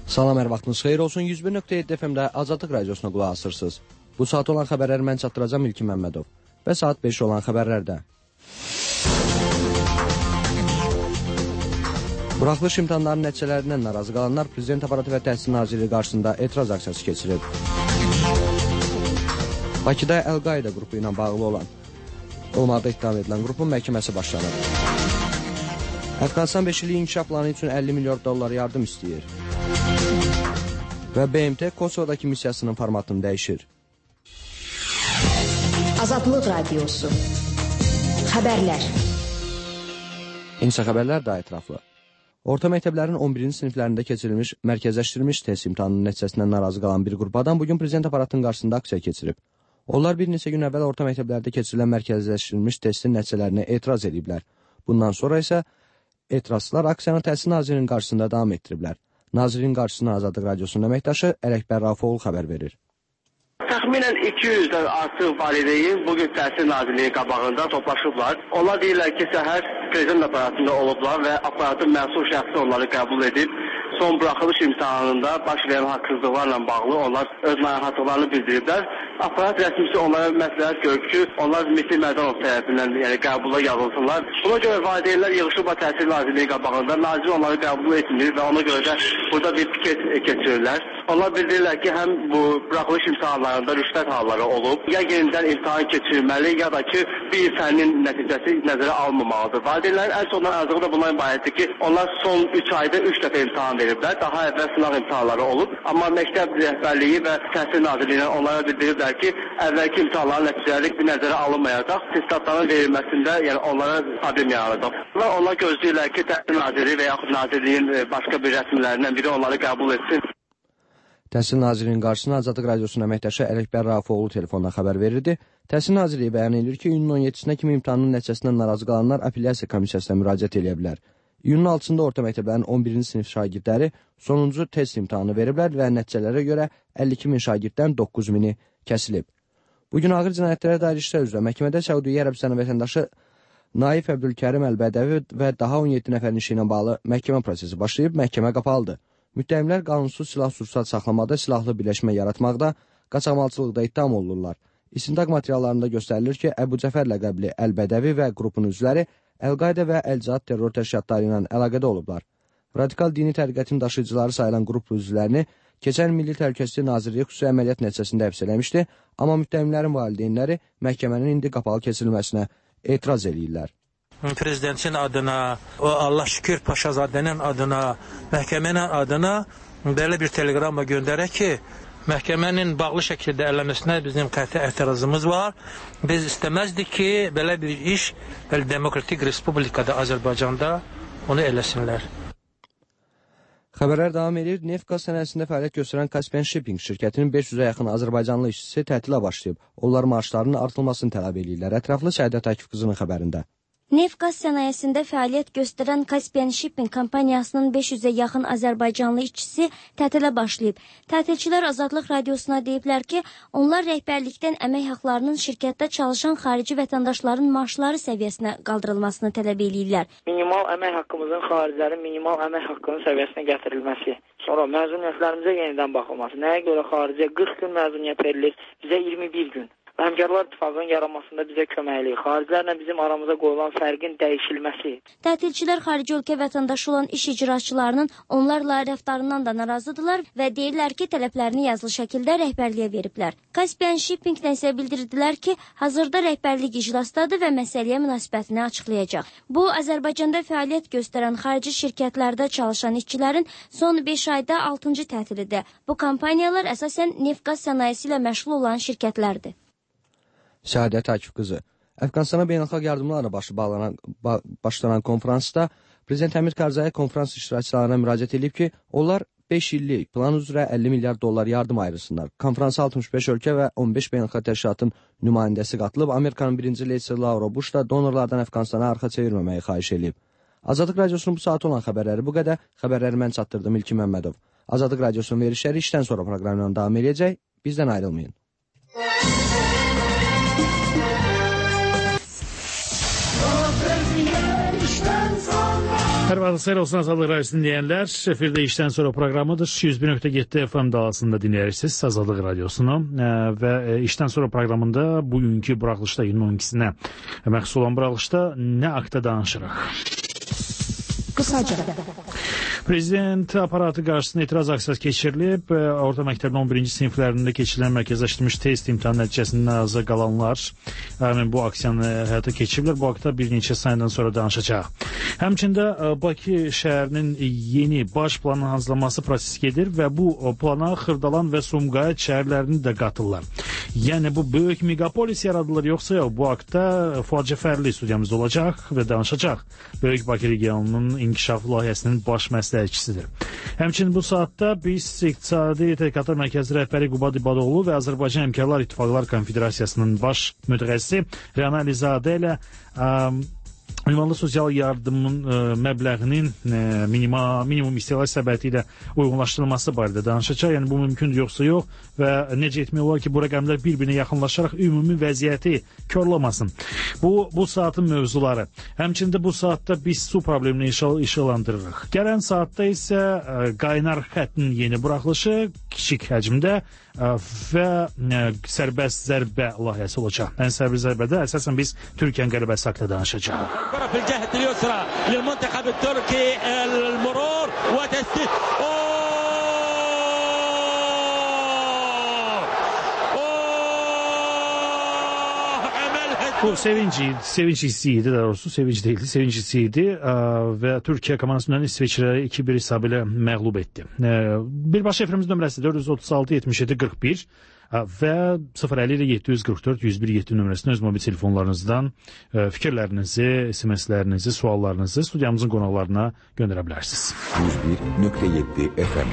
Salam, hər vaxtınız xeyir olsun. 101.7 FM-də Azadlıq Radiosuna qulaq asırsınız. Bu saat olan xəbərləri mən çatdıracağım İlkin Məmmədov. Və saat 5 olan xəbərlərdə. Buraxılış imtahanlarının nəticələrindən narazı qalanlar Prezident Aparatı və Təhsil Nazirliyi qarşısında etiraz aksiyası keçirib. Bakıda Əl-Qaida qrupu ilə bağlı olmaqda ittiham edilən qrupun məhkəməsi başlanır. Əfqanistan 5 illik inkişaf planı üçün 50 milyard dollar yardım istəyir. Və BMT Kosovadakı missiyasının formatını dəyişir. Azadlıq Radiosu. Xəbərlər. İnsə xəbərlər daha ətraflı. Orta məktəblərin 11-ci siniflərində keçirilmiş mərkəzləşdirilmiş test imtahanının nəticəsindən narazı qalan bir qrup adam bugün Prezident Aparatının qarşısında aksiya keçirib. Onlar bir neçə gün əvvəl orta məktəblərdə keçirilən mərkəzləşdirilmiş testin nəticələrinə etiraz ediblər. Bundan sonra isə etirazçılar aksiyanı Təhsil Nazirinin qarşısında davam etdiriblər. Nazirin qarşısına Azadlıq Radiosunun əməkdaşı Ələkbər Rafoğlu xəbər verir. Təxminən 200-dən artıq valideyn bugün Təhsil Nazirliyi qabağında toplaşıblar. Onlar deyirlər ki, səhər Prezident Aparatında olublar və aparatın məsul şəxsi onları qəbul edib. Son buraxılış imtahanında baş verən haqsızlıqlarla bağlı onlar öz narahatlıqlarını bildiriblər. Aparat rəsmisi onlara məsləhət görüb ki, onlar Misir Mərdanov tərəfindən qəbula yazılsınlar. Buna görə valideynlər yığışıblar Təhsil Nazirliyi qabağında. Nazir onları qəbul etmir və ona görə də burada bir piket keçirirlər. Onlar bildirirlər ki, həm bu buraxılış imtahanlarında rüşvət halları olub, ya yenidən imtahan keçirilməli, ya da ki, bir fənnin nəticəsi nəzərə alınmamalıdır. Valideynlərin ən sondan arzuğı da bundan ibarətdir ki, onlar son 3 ayda 3 dəfə imtahan veriblər. Daha əvvəl sınaq imtahanları olub. Amma məktəb rəhbərliyi və Təhsil Nazirliyindən onlara bildiriblər ki, əvvəlki imtahanların nəticələri bir nəzərə alınmayacaq. Testatların verilməsində onlara problem yaradacaq. Onlar gözləyirlər ki, Təhsil Nazirliyi və yaxud Nazirliyin başqa bir rəsmilərindən biri onları qəbul etsin. Təhsil Nazirliyinin qarşısına Azadlıq Radiosunun əməkdaşı Ələkbər Rafoğlu telefonla xəbər verirdi. Təhsil Nazirliyi bəyan edir ki, iyunun 17-sinə kimi imtahanın nəticəsindən narazı qalanlar apellyasiya komissiyasına müraciət edə bilər. İyunun 6-sında orta məktəblərin 11-ci sinif şagirdləri sonuncu test imtahanı veriblər və nəticələrə görə 52 min şagirddən 9 mini kəsilib. Bugün ağır cinayətlərə dair işlər üzrə məhkəmədə Səudiyyə Ərəbistanı vətəndaşı Naif Əbdülkərim Əlbədəvi və daha 17 nəfərin işi ilə bağlı məhkəmə prosesi başlayıb, məhkəmə qapalıdır. Müttəhimlər qanunsuz silah-sursat saxlamada, silahlı birləşmə yaratmaqda, qaçaqmalçılıqda ittiham olunurlar. İstintaq materiallarında göstərilir ki, Əbu Cəfər ləqəbli Əlbədəvi və qrupun üzvləri Əl-Qaida və Əl-Cihad terror təşkilatları ilə əlaqədə olublar. Radikal dini təriqətin daşıyıcıları sayılan qrup üzvlərini keçən Milli Təhlükəsizlik Nazirliyi xüsusi əməliyyat nəticəsində həbs eləmişdi, amma müttəhimlərin valideynləri məhkəmənin indi qapalı keçirilməsinə etiraz edirlər. Prezidentin adına, Allah şükür Paşazadənin adına, məhkəmənin adına belə bir teleqramla göndərək ki, məhkəmənin bağlı şəkildə eləməsinə bizim qəti etirazımız var. Biz istəməzdik ki, belə bir iş Demokratik Respublikada, Azərbaycanda onu eləsinlər. Xəbərlər davam edir. Neft qaz sənayesində fəaliyyət göstərən Caspian Shipping şirkətinin 500-ə yaxın Azərbaycanlı işçisi tətilə başlayıb. Onlar maaşlarının artırılmasını tələb edirlər. Ətraflı Səadət Akif qızının xəbərində. Neft qaz sənayesində fəaliyyət göstərən Caspian Shipping kompaniyasının 500-ə yaxın Azərbaycanlı işçisi tətilə başlayıb. Tətilçilər Azadlıq Radiosuna deyiblər ki, onlar rəhbərlikdən əmək haqlarının şirkətdə çalışan xarici vətəndaşların maaşları səviyyəsinə qaldırılmasını tələb edirlər. Minimal əmək haqqımızın xaricilərin minimal əmək haqqının səviyyəsinə gətirilməsi, sonra məzuniyyətlərimizə yenidən baxılması, nəyə görə xaricə 40 gün məzuniyyət verilir, bizə 21 gün. Həmkarlar İttifaqının yaranmasında bizə köməklik, xaricilərlə bizim aramıza qoyulan fərqin dəyişilməsi. Tətilçilər xarici ölkə vətəndaşı olan iş icraçılarının onlarla rəftarından da narazıdırlar və deyirlər ki, tələblərini yazılı şəkildə rəhbərliyə veriblər. Caspian Shippingdən isə bildirdilər ki, hazırda rəhbərlik iclasdadır və məsələyə münasibətini açıqlayacaq. Bu, Azərbaycanda fəaliyyət göstərən xarici şirkətlərdə çalışan işçilərin son 5 ayda 6-cı tətilidir. Bu kampaniyalar əsasən neft qaz sənayesi ilə məşğul olan şirkətlərdir. Səadət Akif qızı. Əfqanistana beynəlxalq yardımlarla başlanan konferansda Prezident Həmid Karzai konferans iştirakçılarına müraciət edib ki, onlar 5 illik plan üzrə 50 milyard dollar yardım ayırsınlar. Konferansa 65 ölkə və 15 beynəlxalq təşkilatın nümayəndəsi qatılıb, Amerikanın birinci leysi Laura Bush da donorlardan Əfqanistana arxa çevirməməyi xahiş edib. Azadlıq Radiosunun bu saat olan xəbərləri bu qədər. Xəbərləri mən çatdırdım İlkin Məmmədov. Azadlıq Radiosunun verişləri işdən sonra proqramla davam edəcək. Bizdən ayrılmayın. işten sonra Hər vaxt xeyir olsun Azadlıq Radiyosunu dinləyənlər. Efirdə işdən sonra proqramıdır. 101.7 FM dalğasında dinləyirsiniz Azadlıq Radiyosunu və işdən sonra proqramında bugünkü buraxılışda, iyunun 12-sinə məxsus olan buraxılışda nə haqda danışırıq? Qısaca. Prezident aparatı qarşısında etiraz aksiyası keçirilib. Orta məktəbin 11-ci siniflərində keçirilən mərkəzləşdirilmiş test imtahanı nəticəsində narazı qalanlar bu aksiyanı həyata keçiriblər. Bu haqda bir neçə saniyyədən sonra danışacaq. Həmçində Bakı şəhərinin yeni baş planının hazırlanması prosesi gedir və bu plana Xırdalan və Sumqayıt şəhərlərini də qatırlar. Yəni bu böyük megapolis yaradılır yoxsa yox? Bu haqda Fuad Cəfərli studiyamızda olacaq və danışacaq. Böyük Bakı regionunun inkişaf layihəsinin baş məsləhətçisidir. Həmçinin bu saatda biz İqtisadi Tədqiqatlar Mərkəzi rəhbəri Qubad İbadoğlu və Azərbaycan Həmkarlar İttifaqlar Konfederasiyasının baş mütəxəssisi Rəna Əlizadə ilə ünvanlı sosial yardımın məbləğinin minimum istehlak səbəti ilə uyğunlaşdırılması barədə danışacaq. Yəni bu mümkündür yoxsa yox və necə etmək olar ki, bu rəqəmlər bir-birinə yaxınlaşaraq ümumi vəziyyəti körlamasın. Bu saatın mövzuları. Həmçində bu saatda biz su problemini işıqlandırırıq. Gələn saatda isə qaynar xəttin yeni buraxılışı kiçik həcmdə və sərbəst zərbə layihəsi olacaq. Ən sərbəst zərbədə əsasən biz Türkiyənin qələbəsi haqqında danışacağıq. في الجهة اليسرى للمنتخب التركي المرور وتسديد Bu sevinç hissiydi, daha doğrusu sevinç değildi, sevinç hissiydi ve Türkiye komandasından İsveçrəyə 2-1 hesabı ilə məğlub etdi. Birbaşa efirimiz nömrəsi 436 77 41 və 050 ilə 744 101 7 nömrəsində öz mobil telefonlarınızdan fikirlərinizi, SMS-lərinizi, suallarınızı studiyamızın qonaqlarına göndərə bilərsiniz. 101.7 FM.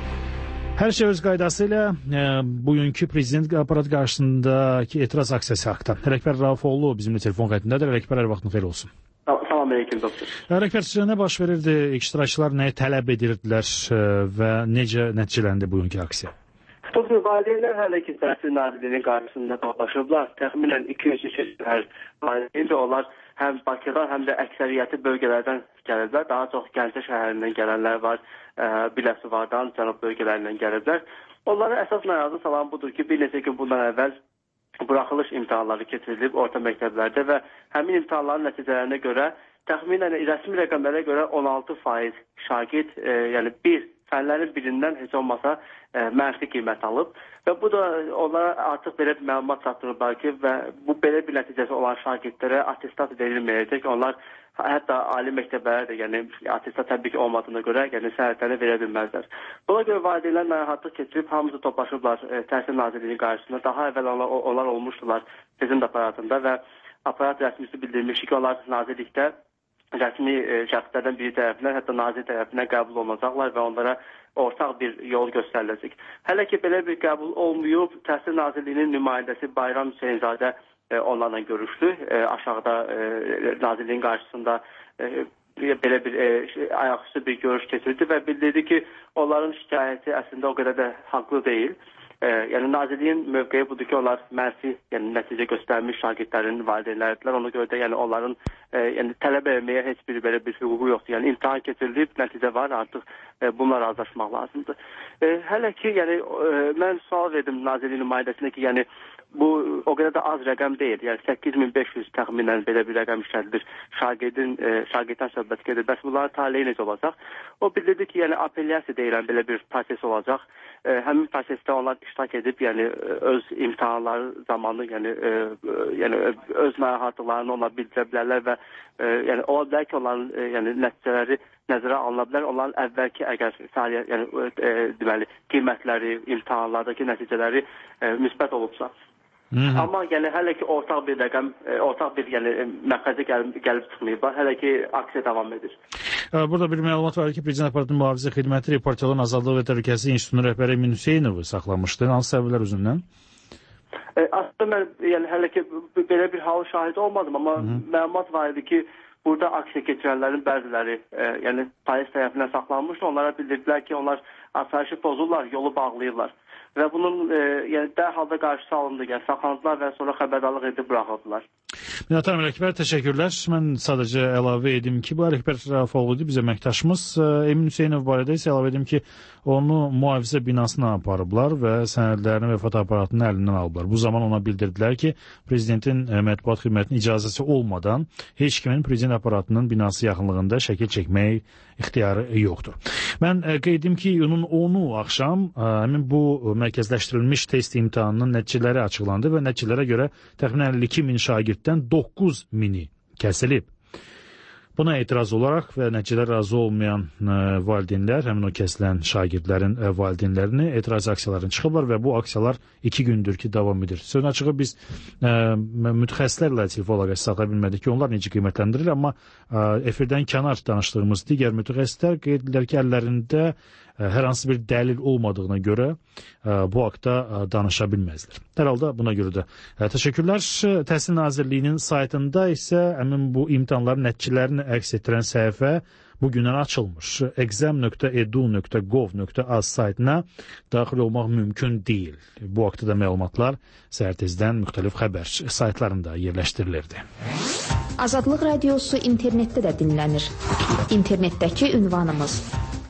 Hər şey öz qaydası ilə bugünkü prezident aparatı qarşısındakı etiraz aksiyası haqda. Rəhbər Raufoğlu bizimlə telefon xəttindədir. Rəhbər, hər vaxtın xeyir olsun. Salam aleyküm doktor. Rəhbər, sizə nə baş verirdi? İştirakçılar nəyə tələb edirdilər və necə nəticələndi bugünkü aksiya? Doktor, valideynlər hələ ki Təhsil Nazirliyinin qarşısında toplaşıblar. Təxminən 200 hər valideyn də onlar həm Bakıdan, həm də əksəriyyəti bölgələrdən gəliblər. Daha çox Gəncə şəhərindən gələnlər var, Biləsuvardan, cənub bölgələrindən gəliblər. Onlara əsas narazı salan budur ki, bir neçə gün bundan əvvəl buraxılış imtahanları keçirilib orta məktəblərdə və həmin imtahanların nəticələrinə görə təxminən rəsmi rəqəmlərə görə 16% şagird, yəni fənlərin birindən heç olmasa mənfi qiymət alıb və bu da onlara artıq belə bir məlumat çatdırırlar ki, və bu belə bir nəticəsi olan şagirdlərə attestat verilməyəcək. Onlar hətta ali məktəblərə də, yəni attestat təbii ki olmadığına görə, yəni sənədlərini verə bilməzlər. Buna görə valideynlər narahatlıq keçirib hamısı toplaşıblar Təhsil Nazirliyinin qarşısında. Daha əvvəl onlar olmuşdular prezident aparatında və aparat rəsmisi bildirmişdi ki, onlar nazirlikdə rəsmi şəxslərdən biri tərəfindən, hətta nazir tərəfindən qəbul olunacaqlar və onlara ortaq bir yol göstəriləcək. Hələ ki belə bir qəbul olmayıb, Təhsil Nazirliyinin nümayəndəsi Bayram Hüseynzadə onlarla görüşdü. Aşağıda nazirliyin qarşısında belə bir ayaqüstü bir görüş keçirdi və bildirdi ki, onların şikayəti əslində o qədər də haqlı deyil. Yəni nazirliyin mövqeyi budur ki, onlar mənfi, yəni nəticə göstərmiş şagirdlərin valideynləridirlər. Ona görə də yəni onların yəni tələb etməyə heç bir belə bir hüququ yoxdur. Yəni imtahan keçirilib, nəticə var, artıq bununla razılaşmaq lazımdır. Hələ ki, yəni mən sual verdim nazirliyin nümayəndəsinə ki, yəni bu o qədər də az rəqəm deyil. Yəni 8500 təxminən belə bir rəqəm işlədilir. Şagirddən söhbət gedir. Bəs bunların taleyi necə olacaq? O bildirdi ki, yəni apellyasiya deyilən belə bir proses olacaq. Həmin prosesdə onlar iştirak edib, yəni öz imtahanları zamanı, yəni öz narahatlıqlarını ona bildirə bilərlər və yəni ola bilər ki, onların yəni nəticələri nəzərə alına bilər. Onların əvvəlki əgər fəaliyyət, yəni deməli qiymətləri, imtahanlardakı nəticələri müsbət olubsa. Amma yəni hələ ki ortaq bir rəqəm, ortaq bir yəni məxrəcə gəlib çıxmayıblar. Hələ ki aksiya davam edir. Burada bir məlumat var ki, Prezident Aparatının Mühafizə Xidməti Reportyorların Azadlığı və Təhlükəsizlik İnstitutunun rəhbəri Emin Hüseynovu saxlamışdı. Hansı səbəblər üzündən? Aslında mən yəni hələ ki belə bir halın şahidi olmadım, amma məlumat var idi ki, burada aksiya keçirənlərin bəziləri yəni polis tərəfindən saxlanmışdı. Onlara bildirdilər ki, onlar asayişi pozurlar, yolu bağlayırlar. Və bunun yəni dərhal da qarşısı alındı, yəni saxlandılar və sonra xəbərdarlıq edib buraxıldılar. Minət Ələkbər, təşəkkürlər. Mən sadəcə əlavə edim ki, bu Ələkbər Rafoğlu bizə əməkdaşımız. Emin Hüseynov barədə isə əlavə edim ki, onu mühafizə binasına aparıblar və sənədlərini və fotoaparatını əlindən alıblar. Bu zaman ona bildirdilər ki, prezidentin mətbuat xidmətinin icazəsi olmadan heç kimin prezident aparatının binası yaxınlığında şəkil çəkmək ixtiyarı yoxdur. Mən qeyd edim ki, iyunun 10-u axşam həmin bu mərkəzləşdirilmiş test imtahanının nəticələri açıqlandı və nəticələrə görə təxminən 52 min şagirddən 9 mini kəsilib. Buna etiraz olaraq və nəticələr razı olmayan valideynlər, həmin o kəsilən şagirdlərin valideynlərini etiraz aksiyalarına çıxıblar və bu aksiyalar 2 gündür ki, davam edir. Sözün açığı biz mütəxəssislərlə telefon əlaqəsi saxlaya bilmədik ki, onlar necə qiymətləndirilir, amma efirdən kənar danışdığımız digər mütəxəssislər qeyd edirlər ki, əllərində hər hansı bir dəlil olmadığına görə bu haqda danışa bilməzlər. Hər halda buna görə də təşəkkürlər. Təhsil Nazirliyinin saytında isə həmin bu imtahanların nəticələrini əks etdirən səhifə bugündən açılmış. exam.edu.gov.az saytına daxil olmaq mümkün deyil. Bu haqda da məlumatlar səhər tezdən müxtəlif xəbər saytlarında yerləşdirilirdi. Azadlıq Radiosu internetdə də dinlənir. İnternetdəki ünvanımız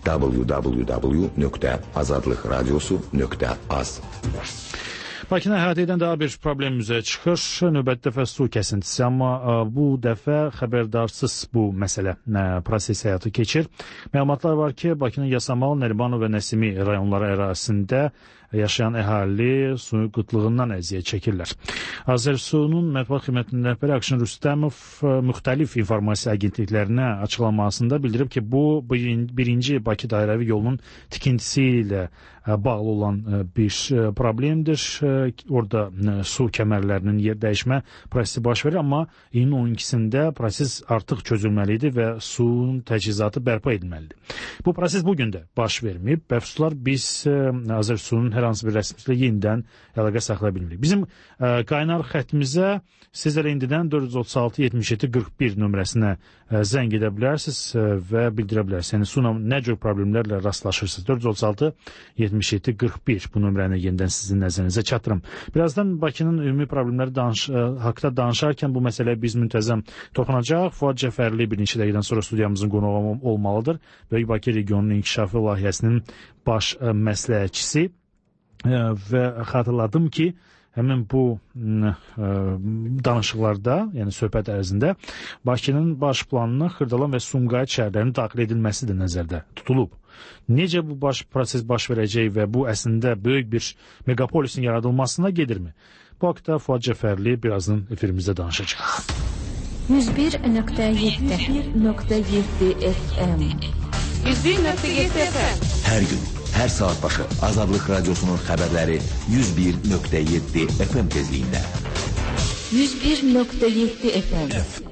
www.azadlıqradiosu.az. Bakını əhatə edən daha bir problem üzrə çıxır. Növbəti dəfə su kəsintisi, amma bu dəfə xəbərdarsız bu məsələ proses həyatı keçir. Məlumatlar var ki, Bakının Yasamal, Nərimanov və Nəsimi rayonları ərazisində yaşayan əhali su qıtlığından əziyyət çəkirlər. Azərsu'nun mətbuat xidmətinin rəhbəri Akşin Rüstəmov müxtəlif informasiya agentliklərinə açıqlamasında bildirib ki, bu birinci Bakı dairəvi yolunun tikintisi ilə bağlı olan bir problemdir. Orada su kəmərlərinin yer dəyişmə prosesi baş verir, amma iyunun 12-sində proses artıq çözülməli idi və suyun təchizatı bərpa edilməlidir. Bu proses bugün də baş verməyib. Bəfsuslar biz Azərsu'nun hər hansı bir rəsmisilə yenidən əlaqə saxlaya bilmirik. Bizim qaynar xəttimizə sizlərə indidən 436-77-41 nömrəsinə zəng edə bilərsiniz və bildirə bilərsiniz. Yəni, su nə cür problemlərlə rastlaşırsınız. 436-77-41 bu nömrəni yenidən sizin nəzərinizə çatdırım. Birazdan Bakının ümumi problemləri haqda danışarkən bu məsələyə biz müntəzəm toxunacaq. Fuad Cəfərli bir neçə dəqiqədən sonra studiyamızın qonuğu olmalıdır. Böyük Bakı regionunun inkişafı layihəsinin baş məsləhətçisi və xatırladım ki, həmin bu danışıqlarda, yəni söhbət ərzində Bakının baş planına Xırdalan və Sumqayıt şəhərlərinin daxil edilməsi də nəzərdə tutulub. Necə bu proses baş verəcək və bu əslində böyük bir megapolisin yaradılmasına gedirmi? Bu haqda Fuad Cəfərli birazdan efirimizdə danışacaq. 101.7 FM 101.7 FM. Hər gün, hər saat başı Azadlıq Radiosunun xəbərləri 101.7 FM tezliyində. 101.7 FM.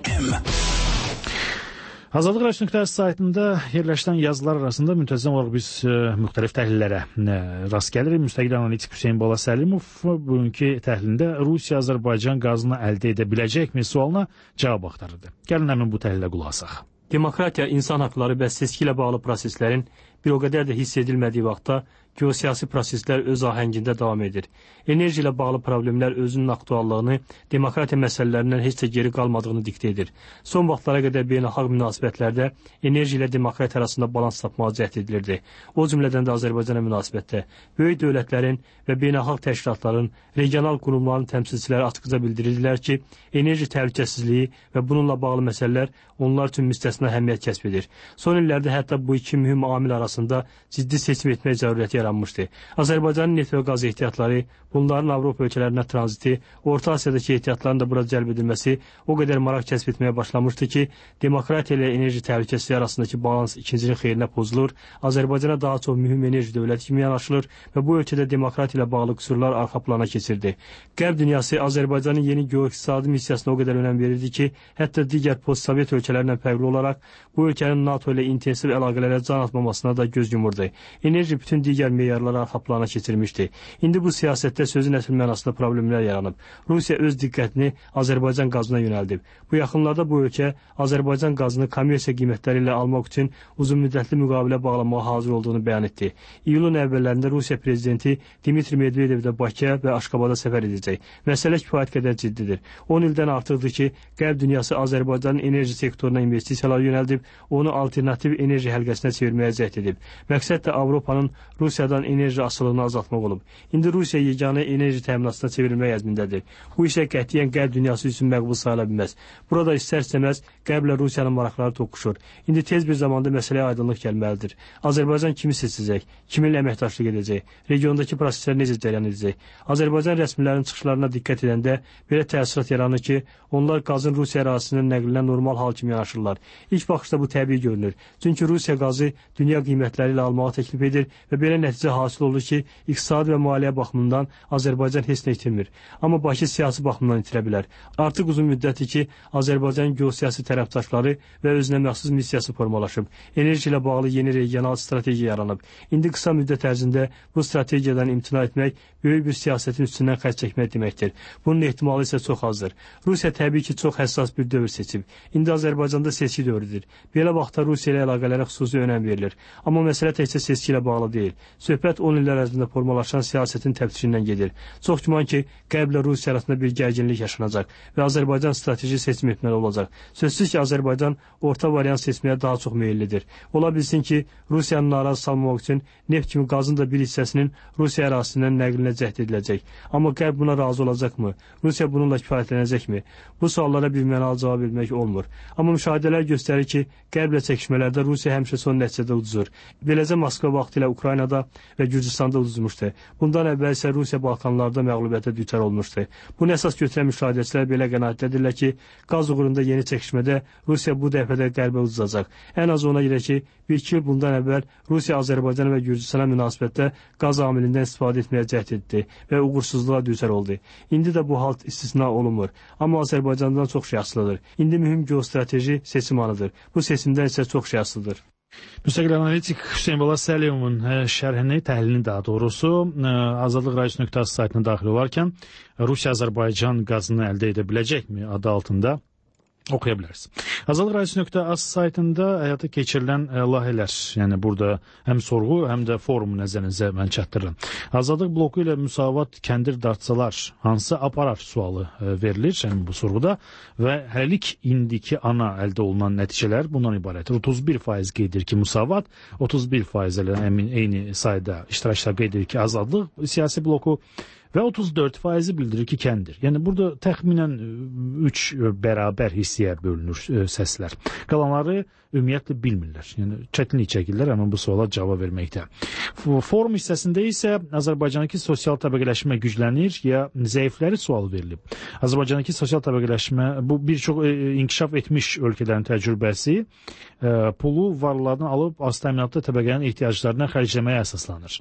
Azadlıq Radiosu saytında yerləşən yazılar arasında müntəzəm olaraq biz müxtəlif təhlillərə rast gəlirik. Müstəqil analitik Hüseyn Bala Səlimov bugünkü təhlilində Rusiya-Azərbaycan qazını əldə edə biləcəkmi sualına cavab axtarırdı. Gəlin həmin bu təhlilə qulaq asaq. Demokratiya, insan haqları və seçki ilə bağlı proseslərin bir o qədər də hiss edilmədiği vaxtda geosiyasi proseslər öz ahəngində davam edir. Enerji ilə bağlı problemlər özünün aktuallığını, demokratiya məsələlərindən heç də geri qalmadığını diktə edir. Son vaxtlara qədər beynəlxalq münasibətlərdə enerji ilə demokratiya arasında balans tapmağa cəhd edilirdi. O cümlədən də Azərbaycana münasibətdə böyük dövlətlərin və beynəlxalq təşkilatların, regional qurumların təmsilçiləri açıqca bildirirlər ki, enerji təhlükəsizliyi və bununla bağlı məsələlər onlar üçün müstəsna əhəmiyyət kəsb edir. Son illərdə hətta bu iki mühüm amil arasında ciddi seçim etmək zəruriyyəti yaranmışdı. Azərbaycanın neft və qaz ehtiyatları, bunların Avropa ölkələrinə tranziti, Orta Asiyadakı ehtiyatların da burada cəlb edilməsi o qədər maraq kəsb etməyə başlamışdı ki, demokratiya ilə enerji təhlükəsizliyi arasındakı balans ikincinin xeyrinə pozulur, Azərbaycana daha çox mühüm enerji dövləti kimi yanaşılır və bu ölkədə demokratiya ilə bağlı qüsurlar arxa plana keçirdi. Qərb dünyası Azərbaycanın yeni geoiqtisadi missiyasına o qədər önəm verirdi ki, hətta digər post-sovet ölkələrlə fərqli olaraq bu ölkənin NATO ilə intensiv əlaqələrə can atmamasına da da göz yumurdu. Enerji bütün digər meyarlara arxa plana keçirmişdi. İndi bu siyasətdə sözün əsl mənasında problemlər yaranıb. Rusiya öz diqqətini Azərbaycan qazına yönəldib. Bu yaxınlarda bu ölkə Azərbaycan qazını kommersiya qiymətləri ilə almaq üçün uzunmüddətli müqavilə bağlamağa hazır olduğunu bəyan etdi. İyulun əvvəllərində Rusiya prezidenti Dmitri Medvedev də Bakıya və Aşqabada səfər edəcək. Məsələ kifayət qədər ciddidir. 10 ildən artıqdır ki, Qərb dünyası Azərbaycanın enerji sektoruna investisiyalar yönəldib, onu alternativ enerji həlqəsinə çevirməyə cəhd edib. Məqsəd də Avropanın Rusiyadan enerji asılılığını azaltmaq olub. İndi Rusiya yeganə enerji təminatına çevrilmək əzmindədir. Bu isə qətiyyən Qərb dünyası üçün məqbul sayıla bilməz. Burada istər-istəməz Qərblə Rusiyanın maraqları toqquşur. İndi tez bir zamanda məsələyə aydınlıq gəlməlidir. Azərbaycan kimi seçəcək, kiminlə əməkdaşlıq edəcək, regiondakı proseslər necə cərəyan edəcək. Azərbaycan rəsmilərinin çıxışlarına diqqət edəndə belə təəssürat yaranır ki, onlar qazın Rusiya ərazisindən nəqlinə normal hal kimi yanaşırlar. İlk baxışda bu təbii görünür. Çünki Rusiya qazı dünya qiymətləri ilə almağı təklif edir və belə nəticə hasil olur ki, iqtisadi və maliyyə baxımından Azərbaycan heç nə itirmir. Amma Bakı siyasi baxımdan itirə bilər. Artıq uzun müddətdir ki, Azərbaycan geosiyasi tərəfdaşları və özünə məxsus missiyası formalaşıb. Enerji ilə bağlı yeni regional strategiya yaranıb. İndi qısa müddət ərzində bu strategiyadan imtina etmək böyük bir siyasətin üstündən xərc çəkmək deməkdir. Bunun ehtimalı isə çox azdır. Rusiya təbii ki, çox həssas bir dövr seçib. İndi Azərbaycanda seçki dövrüdür. Belə vaxtda Rusiya ilə əlaqələrə xüsusi önəm verilir. Amma məsələ təkcə seçki ilə bağlı deyil. Söhbət 10 illər ərzində formalaşan siyasətin təfsirindən gedir. Çox güman ki, Qərblə Rusiya arasında bir gərginlik yaşanacaq və Azərbaycan strateji seçim etməli olacaq. Sözsüz ki, Azərbaycan orta variant seçməyə daha çox meyillidir. Ola bilsin ki, Rusiyanın narazı salmamaq üçün neft kimi qazın da bir hissəsinin Rusiya ərazisindən nəqlinə cəhd ediləcək. Amma Qərb buna razı olacaqmı? Rusiya bununla kifayətlənəcəkmi? Bu suallara bir mənalı cavab vermək olmur. Amma müşahidələr göstərir ki, Qərblə çəkişmələrdə Rusiya həmişə son nəticədə uduzur. Beləcə Moskva vaxtilə Ukraynada və Gürcüstanda uduzmuşdu. Bundan əvvəl isə Rusiya Balkanlarda məğlubiyyətə düçar olmuşdu. Bunu əsas götürən müşahidəçilər belə qənaətdədirlər ki, qaz uğrunda yeni çəkişmədə Rusiya bu dəfə də Qərbə uduzacaq. Ən az ona görə ki, 1-2 il bundan əvvəl Rusiya Azərbaycan və Gürcüstana münasibətdə qaz amilindən istifadə etməyə cəhd etdi və uğursuzluğa düçar oldu. İndi də bu hal istisna olunmur. Amma Azərbaycandan çox şey asılıdır. İndi mühüm geostrateji seçim anıdır. Bu seçimdən isə çox şey asılıdır. Müstəqil analitik Hüseyn Bala Səliyevin şərhini, təhlilini daha doğrusu Azadlıq Radiosu.az saytına daxil olarkən Rusiya Azərbaycan qazını əldə edə biləcəkmi adı altında oxuya bilərsiniz. Azadlıq Radiosu.az saytında həyata keçirilən layihələr, yəni burada həm sorğu, həm də forum nəzərinizə mən çatdırıram. Azadlıq bloku ilə müsavat kəndir dartsalar hansı aparar sualı verilir yəni bu sorğuda və hələlik indiki ana əldə olunan nəticələr bundan ibarətdir. 31% qeyd edir ki, müsavat, 31% ilə eyni sayda iştirakçılar qeyd edir ki, azadlıq siyasi bloku və 34% bildirir ki, kəndir. Yəni burada təxminən 3 bərabər hissəyə bölünür səslər. Qalanları ümumiyyətlə bilmirlər. Yəni çətinlik çəkirlər amma bu suala cavab verməkdə. Forum hissəsində isə Azərbaycandakı sosial təbəqələşmə güclənir ya zəifləri sual verilib. Azərbaycandakı sosial təbəqələşmə bu bir çox inkişaf etmiş ölkələrin təcrübəsi pulu varlardan alıb az təminatlı təbəqənin ehtiyaclarına xərcləməyə əsaslanır.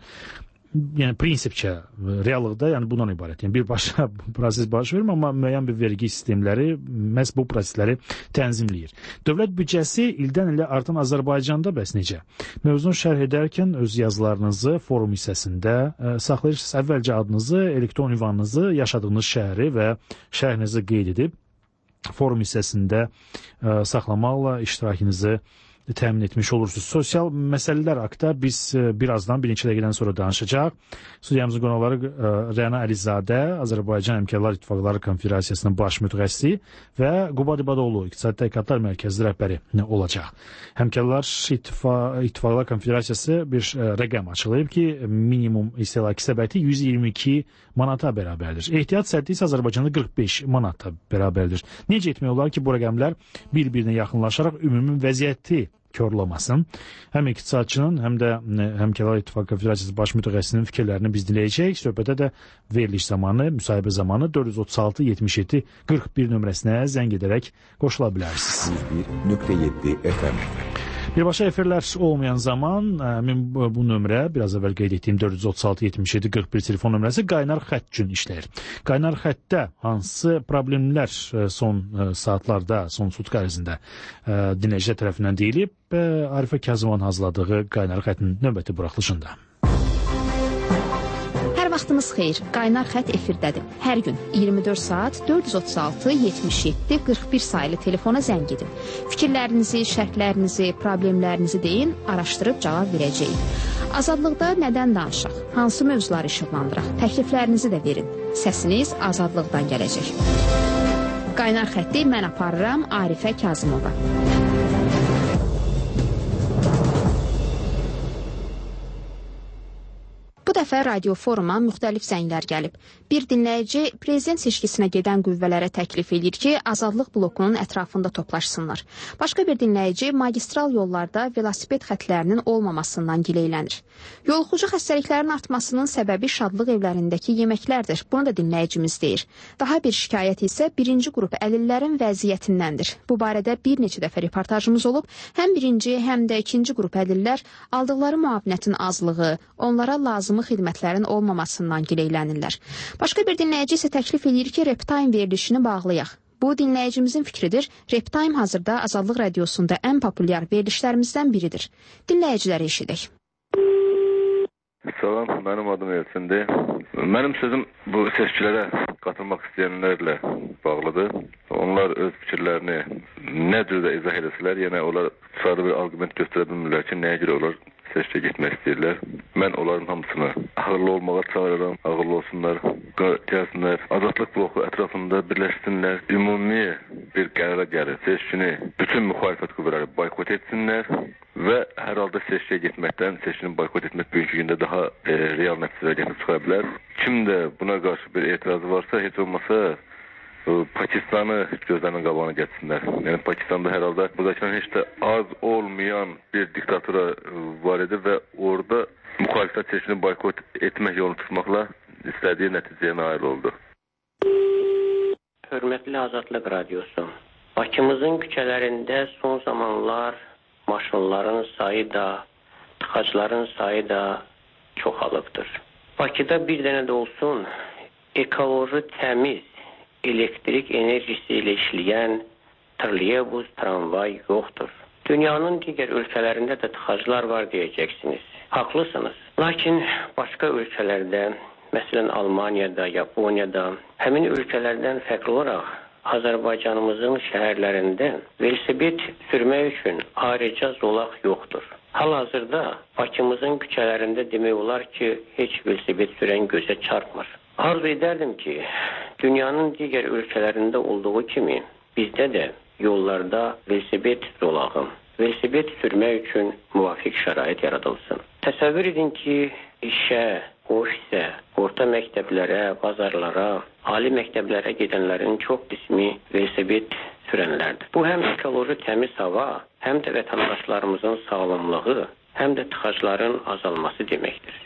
Yəni prinsipcə, reallıqda yəni bundan ibarət. Yəni birbaşa proses baş vermir, amma müəyyən bir vergi sistemləri məhz bu prosesləri tənzimləyir. Dövlət büdcəsi ildən ilə artan Azərbaycanda bəs necə? Mövzunu şərh edərkən öz yazılarınızı forum hissəsində saxlayırsınız. Əvvəlcə adınızı, elektron ünvanınızı, yaşadığınız şəhəri və şəhərinizi qeyd edib forum hissəsində saxlamaqla iştirakınızı təmin etmiş olursunuz. Sosial məsələlər haqqında biz birazdan birinci dəqiqədən sonra danışacaq. Studiyamızın qonaqları Rəna Əlizadə, Azərbaycan Həmkarlar İttifaqları Konfederasiyasının baş mütəxəssisi və Qubad İbadoğlu, İqtisadi Tədqiqatlar Mərkəzi rəhbəri olacaq. Həmkarlar İttifaqlar Konfederasiyası bir rəqəm açıqlayıb ki, minimum istehlaki səbəti 122 manata bərabərdir. Ehtiyat səddi isə Azərbaycanda 45 manata bərabərdir. Necə etmək olar ki, bu rəqəmlər bir-birinə yaxınlaşaraq ümumi vəziyyəti körlamasın. Həm iqtisadçının, həm də Həmkarlar İttifaqı Konfederasiyası baş mütəxəssisinin fikirlərini biz dinləyəcəyik. Söhbətə də veriliş zamanı, müsahibə zamanı 436-77-41 nömrəsinə zəng edərək qoşula bilərsiniz. 101.7 FM. Birbaşa efirlər olmayan zaman bu nömrə, biraz əvvəl qeyd etdiyim 436-77-41 telefon nömrəsi qaynar xətt üçün işləyir. Qaynar xəttdə hansı problemlər son saatlarda, son sutka ərzində dinləyicilər tərəfindən deyilib, Arifə Kazımovun hazırladığı qaynar xəttin növbəti buraxılışında. Vaxtınız xeyir. Qaynar xətt efirdədir. Hər gün 24 saat 436-77-41 sayılı telefona zəng edin. Fikirlərinizi, şərhlərinizi, problemlərinizi deyin, araşdırıb cavab verəcəyik. Azadlıqda nədən danışaq? Hansı mövzuları işıqlandıraq? Təkliflərinizi də verin. Səsiniz azadlıqdan gələcək. Qaynar xətti mən aparıram Arifə Kazımova. Bu dəfə radio foruma müxtəlif zənglər gəlib. Bir dinləyici prezident seçkisinə gedən qüvvələrə təklif edir ki, azadlıq blokunun ətrafında toplaşsınlar. Başqa bir dinləyici magistral yollarda velosiped xətlərinin olmamasından gileylənir. Yoluxucu xəstəliklərin artmasının səbəbi şadlıq evlərindəki yeməklərdir. Bunu da dinləyicimiz deyir. Daha bir şikayət isə birinci qrup əlillərin vəziyyətindəndir. Bu barədə bir neçə dəfə reportajımız olub. Həm birinci, həm də ikinci qrup əlillər aldıqları müavinətin azlığı, onlara lazım xidmətlərin olmamasından gileylənirlər. Başqa bir dinləyici isə təklif edir ki, Reptime verilişini bağlayaq. Bu dinləyicimizin fikridir. Reptime hazırda Azadlıq Radiosunda ən populyar verilişlərimizdən biridir. Dinləyiciləri eşidək. Salam, mənim adım Elçindir. Mənim sözüm bu seçkilərə qatılmaq istəyənlərlə bağlıdır. Onlar öz fikirlərini nə cürdə izah edəsələr, yəni onlar sarı bir arqument göstərə bilmirlər ki, nəyə görə onlar seçkiyə getmək istəyirlər. Mən onların hamısını ağırlı olmağa çağırıram, ağırlı olsunlar, gəlsinlər, azadlıq bloku ətrafında birləşsinlər, ümumi bir qərara gəlir, seçkini bütün müxalifət qüvvələri boykot etsinlər və hər halda seçkiyə getməkdən, seçkini boykot etmək bugünkü gündə daha real nəticələr gətirib çıxa bilər. Kim də buna qarşı bir etirazı varsa, heç olmasa Pakistanı gözlərinin qabağına gətirsinlər. Yəni Pakistanda hər halda buradakıdan heç də az olmayan bir diktatura var idi və orada müxalifət seçkini boykot etmək yolunu tutmaqla istədiyi nəticəyə nail oldu. Hörmətli Azadlıq Radiosu, Bakımızın küçələrində son zamanlar maşınların sayı da, tıxacların sayı da çoxalıbdır. Bakıda bir dənə də olsun ekoloji təmiz elektrik enerjisi ilə işləyən trolleybus, tramvay yoxdur. Dünyanın digər ölkələrində də tıxaclar var deyəcəksiniz. Haqlısınız. Lakin başqa ölkələrdə, məsələn Almaniyada, Yaponiyada, həmin ölkələrdən fərqli olaraq Azərbaycanımızın şəhərlərində velosiped sürmək üçün ayrıca zolaq yoxdur. Hal-hazırda Bakımızın küçələrində demək olar ki, heç velosiped sürən gözə çarpmır. Arzu edərdim ki, dünyanın digər ölkələrində olduğu kimi bizdə də yollarda velosiped zolağı, velosiped sürmək üçün müvafiq şərait yaradılsın. Təsəvvür edin ki, işə, ofisə, orta məktəblərə, bazarlara, ali məktəblərə gedənlərin çox qismi velosiped sürənlərdir. Bu həm ekoloji təmiz hava, həm də vətəndaşlarımızın sağlamlığı, həm də tıxacların azalması deməkdir.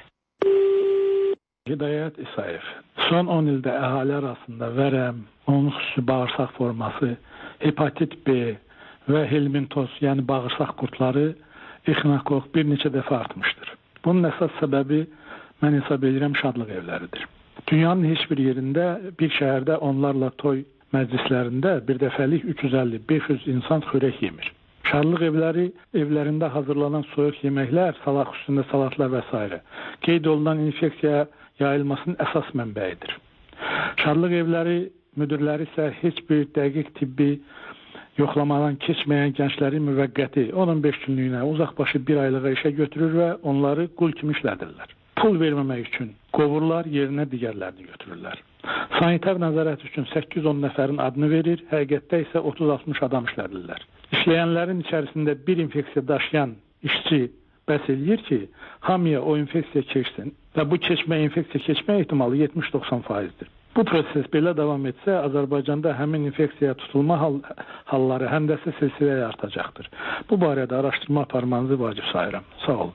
Hidayət İsayev. Son 10 ildə əhali arasında vərəm, onun xüsusi bağırsaq forması, hepatit B və helmintoz, yəni bağırsaq qurtları, ixnokok bir neçə dəfə artmışdır. Bunun əsas səbəbi mən hesab edirəm şadlıq evləridir. Dünyanın heç bir yerində, bir şəhərdə onlarla toy məclislərində bir dəfəlik 350-500 insan xörək yemir. Şadlıq evləri evlərində hazırlanan soyuq yeməklər, salaq üstündə salatlar və s. qeyd olunan infeksiya yayılmasının əsas mənbəyidir. Şadlıq evləri müdürləri isə heç bir dəqiq tibbi yoxlamadan keçməyən gəncləri müvəqqəti 15 günlüyünə uzaqbaşı bir aylığa işə götürür və onları qul kimi işlədirlər. Pul verməmək üçün qovurlar, yerinə digərlərini götürürlər. Sanitar nəzarət üçün 810 nəfərin adını verir, həqiqətdə isə 30-60 adam işlədirlər. İşləyənlərin içərisində bir infeksiya daşıyan işçi bəs eləyir ki, hamıya o infeksiya keçsin və bu infeksiya keçmə ehtimalı 70-90%-dir. Bu proses belə davam etsə, Azərbaycanda həmin infeksiyaya tutulma halları həmdəsi silsiləyə artacaqdır. Bu barədə araşdırma aparmanızı vacib sayıram. Sağ olun.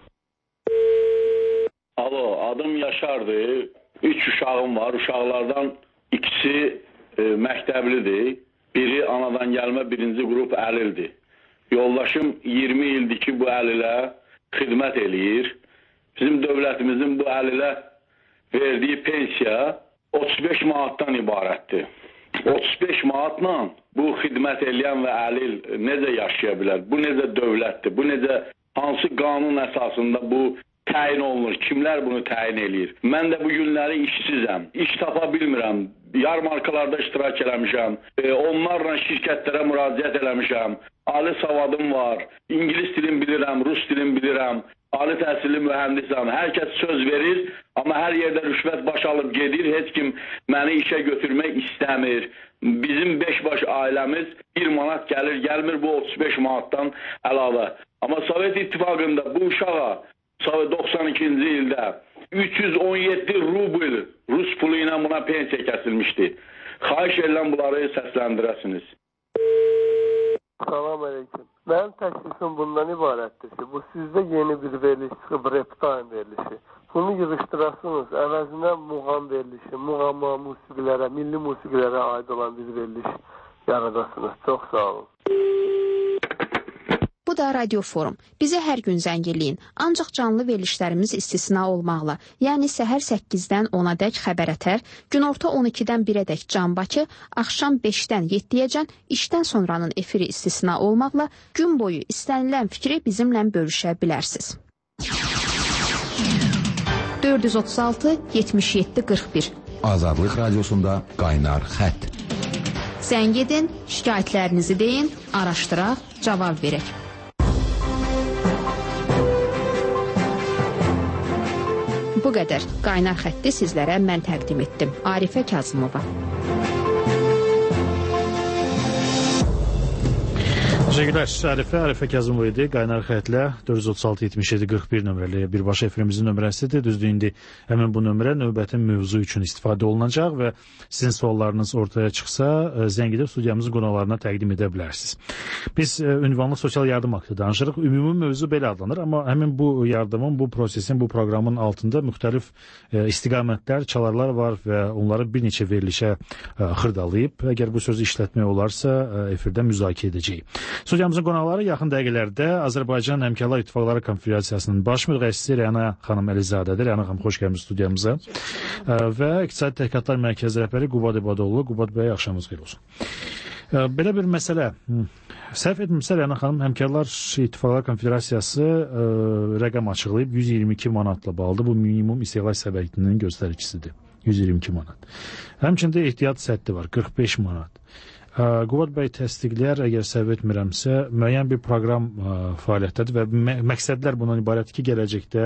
Alo, adım Yaşardır. 3 uşağım var. Uşaqlardan ikisi məktəblidir. Biri anadan gəlmə birinci qrup əlildir. Yoldaşım 20 ildir ki bu əlilə xidmət eləyir. Bizim dövlətimizin bu əlilə verdiyi pensiya 35 manatdan ibarətdir. 35 manatla bu xidmət eləyən və əlil necə yaşaya bilər? Bu necə dövlətdir? Bu necə, hansı qanun əsasında bu təyin olunur? Kimlər bunu təyin eləyir? Mən də bu günləri işsizəm. İş tapa bilmirəm. Yarmarkalarda iştirak eləmişəm. Onlarla şirkətlərə müraciət eləmişəm. Ali savadım var. İngilis dilini bilirəm, rus dilini bilirəm. Ali təhsilli mühəndisəm. Hər kəs söz verir, amma hər yerdə rüşvət baş alıb gedir. Heç kim məni işə götürmək istəmir. Bizim 5 baş ailəmiz 1 manat gəlir, gəlmir bu 35 manatdan əlavə. Amma Sovet İttifaqında bu uşağa 92-ci ildə 317 rubl Rus pulu ilə buna pensiya kəsilmişdi. Xahiş edirəm bunları səsləndirəsiniz. Salam aleyküm. Mənim təklifim bundan ibarətdir ki, bu sizdə yeni bir veriliş çıxıb, Reptime verilişi. Bunu yığışdırasınız, əvəzinə muğam verilişi, muğama, musiqilərə, milli musiqilərə aid olan bir veriliş yaradasınız. Çox sağ olun. Bu da Radio Forum. Bizə hər gün zəng eləyin. Ancaq canlı verilişlərimiz istisna olmaqla, yəni səhər 8-dən 10-a dək xəbərətər, günorta 12-dən 1-ə dək Can Bakı, axşam 5-dən 7-yəcən işdən sonranın efiri istisna olmaqla gün boyu istənilən fikri bizimlə bölüşə bilərsiniz. 436 77 41 Azadlıq Radiosunda qaynar xətt. Zəng edin, şikayətlərinizi deyin, araşdıraq, cavab verək. Bu qədər. Qaynar xətti sizlərə mən təqdim etdim. Arifə Kazımova. Teşekkürler. Arifə Kazımova idi. Qaynar xətlə 436-77-41 nömrəli birbaşa efirimizin nömrəsidir. Düzdür, indi həmin bu nömrə növbətin mövzu üçün istifadə olunacaq və sizin suallarınız ortaya çıxsa, zəng edib studiyamızın qonaqlarına təqdim edə bilərsiniz. Biz ünvanlı sosial yardım haqqında danışırıq. Ümumi mövzu belə adlanır, amma həmin bu yardımın, bu prosesin, bu proqramın altında müxtəlif istiqamətlər, çalarlar var və onları bir neçə verilişə xırdalayıb, əgər bu sözü işlətmək olarsa, efirdə müzakirə edəcəyik. Studiyamızın qonaqları yaxın dəqiqələrdə Azərbaycan Həmkarlar İttifaqları Konfederasiyasının baş müdərrisi Rəna xanım Əlizadədir. Rəna xanım, xoş gəlmişsiniz studiyamıza. Və İqtisadi Təhqiqatlar Mərkəzi rəhbəri Qubad İbadoğlu. Qubad bəy, axşamınız xeyir olsun. Belə bir məsələ. Səhv etmirəmsə, Rəna xanım, Həmkarlar İttifaqları Konfederasiyası rəqəm açıqlayıb 122 manatla bağlıdır. Bu minimum istehlak səbəbinin göstəricisidir. 122 manat. Həmçində ehtiyat səddi var, 45 manat. Qubad bəy təsdiqləyər, əgər səhv etmirəmsə, müəyyən bir proqram fəaliyyətdədir və məqsədlər bundan ibarətdir ki, gələcəkdə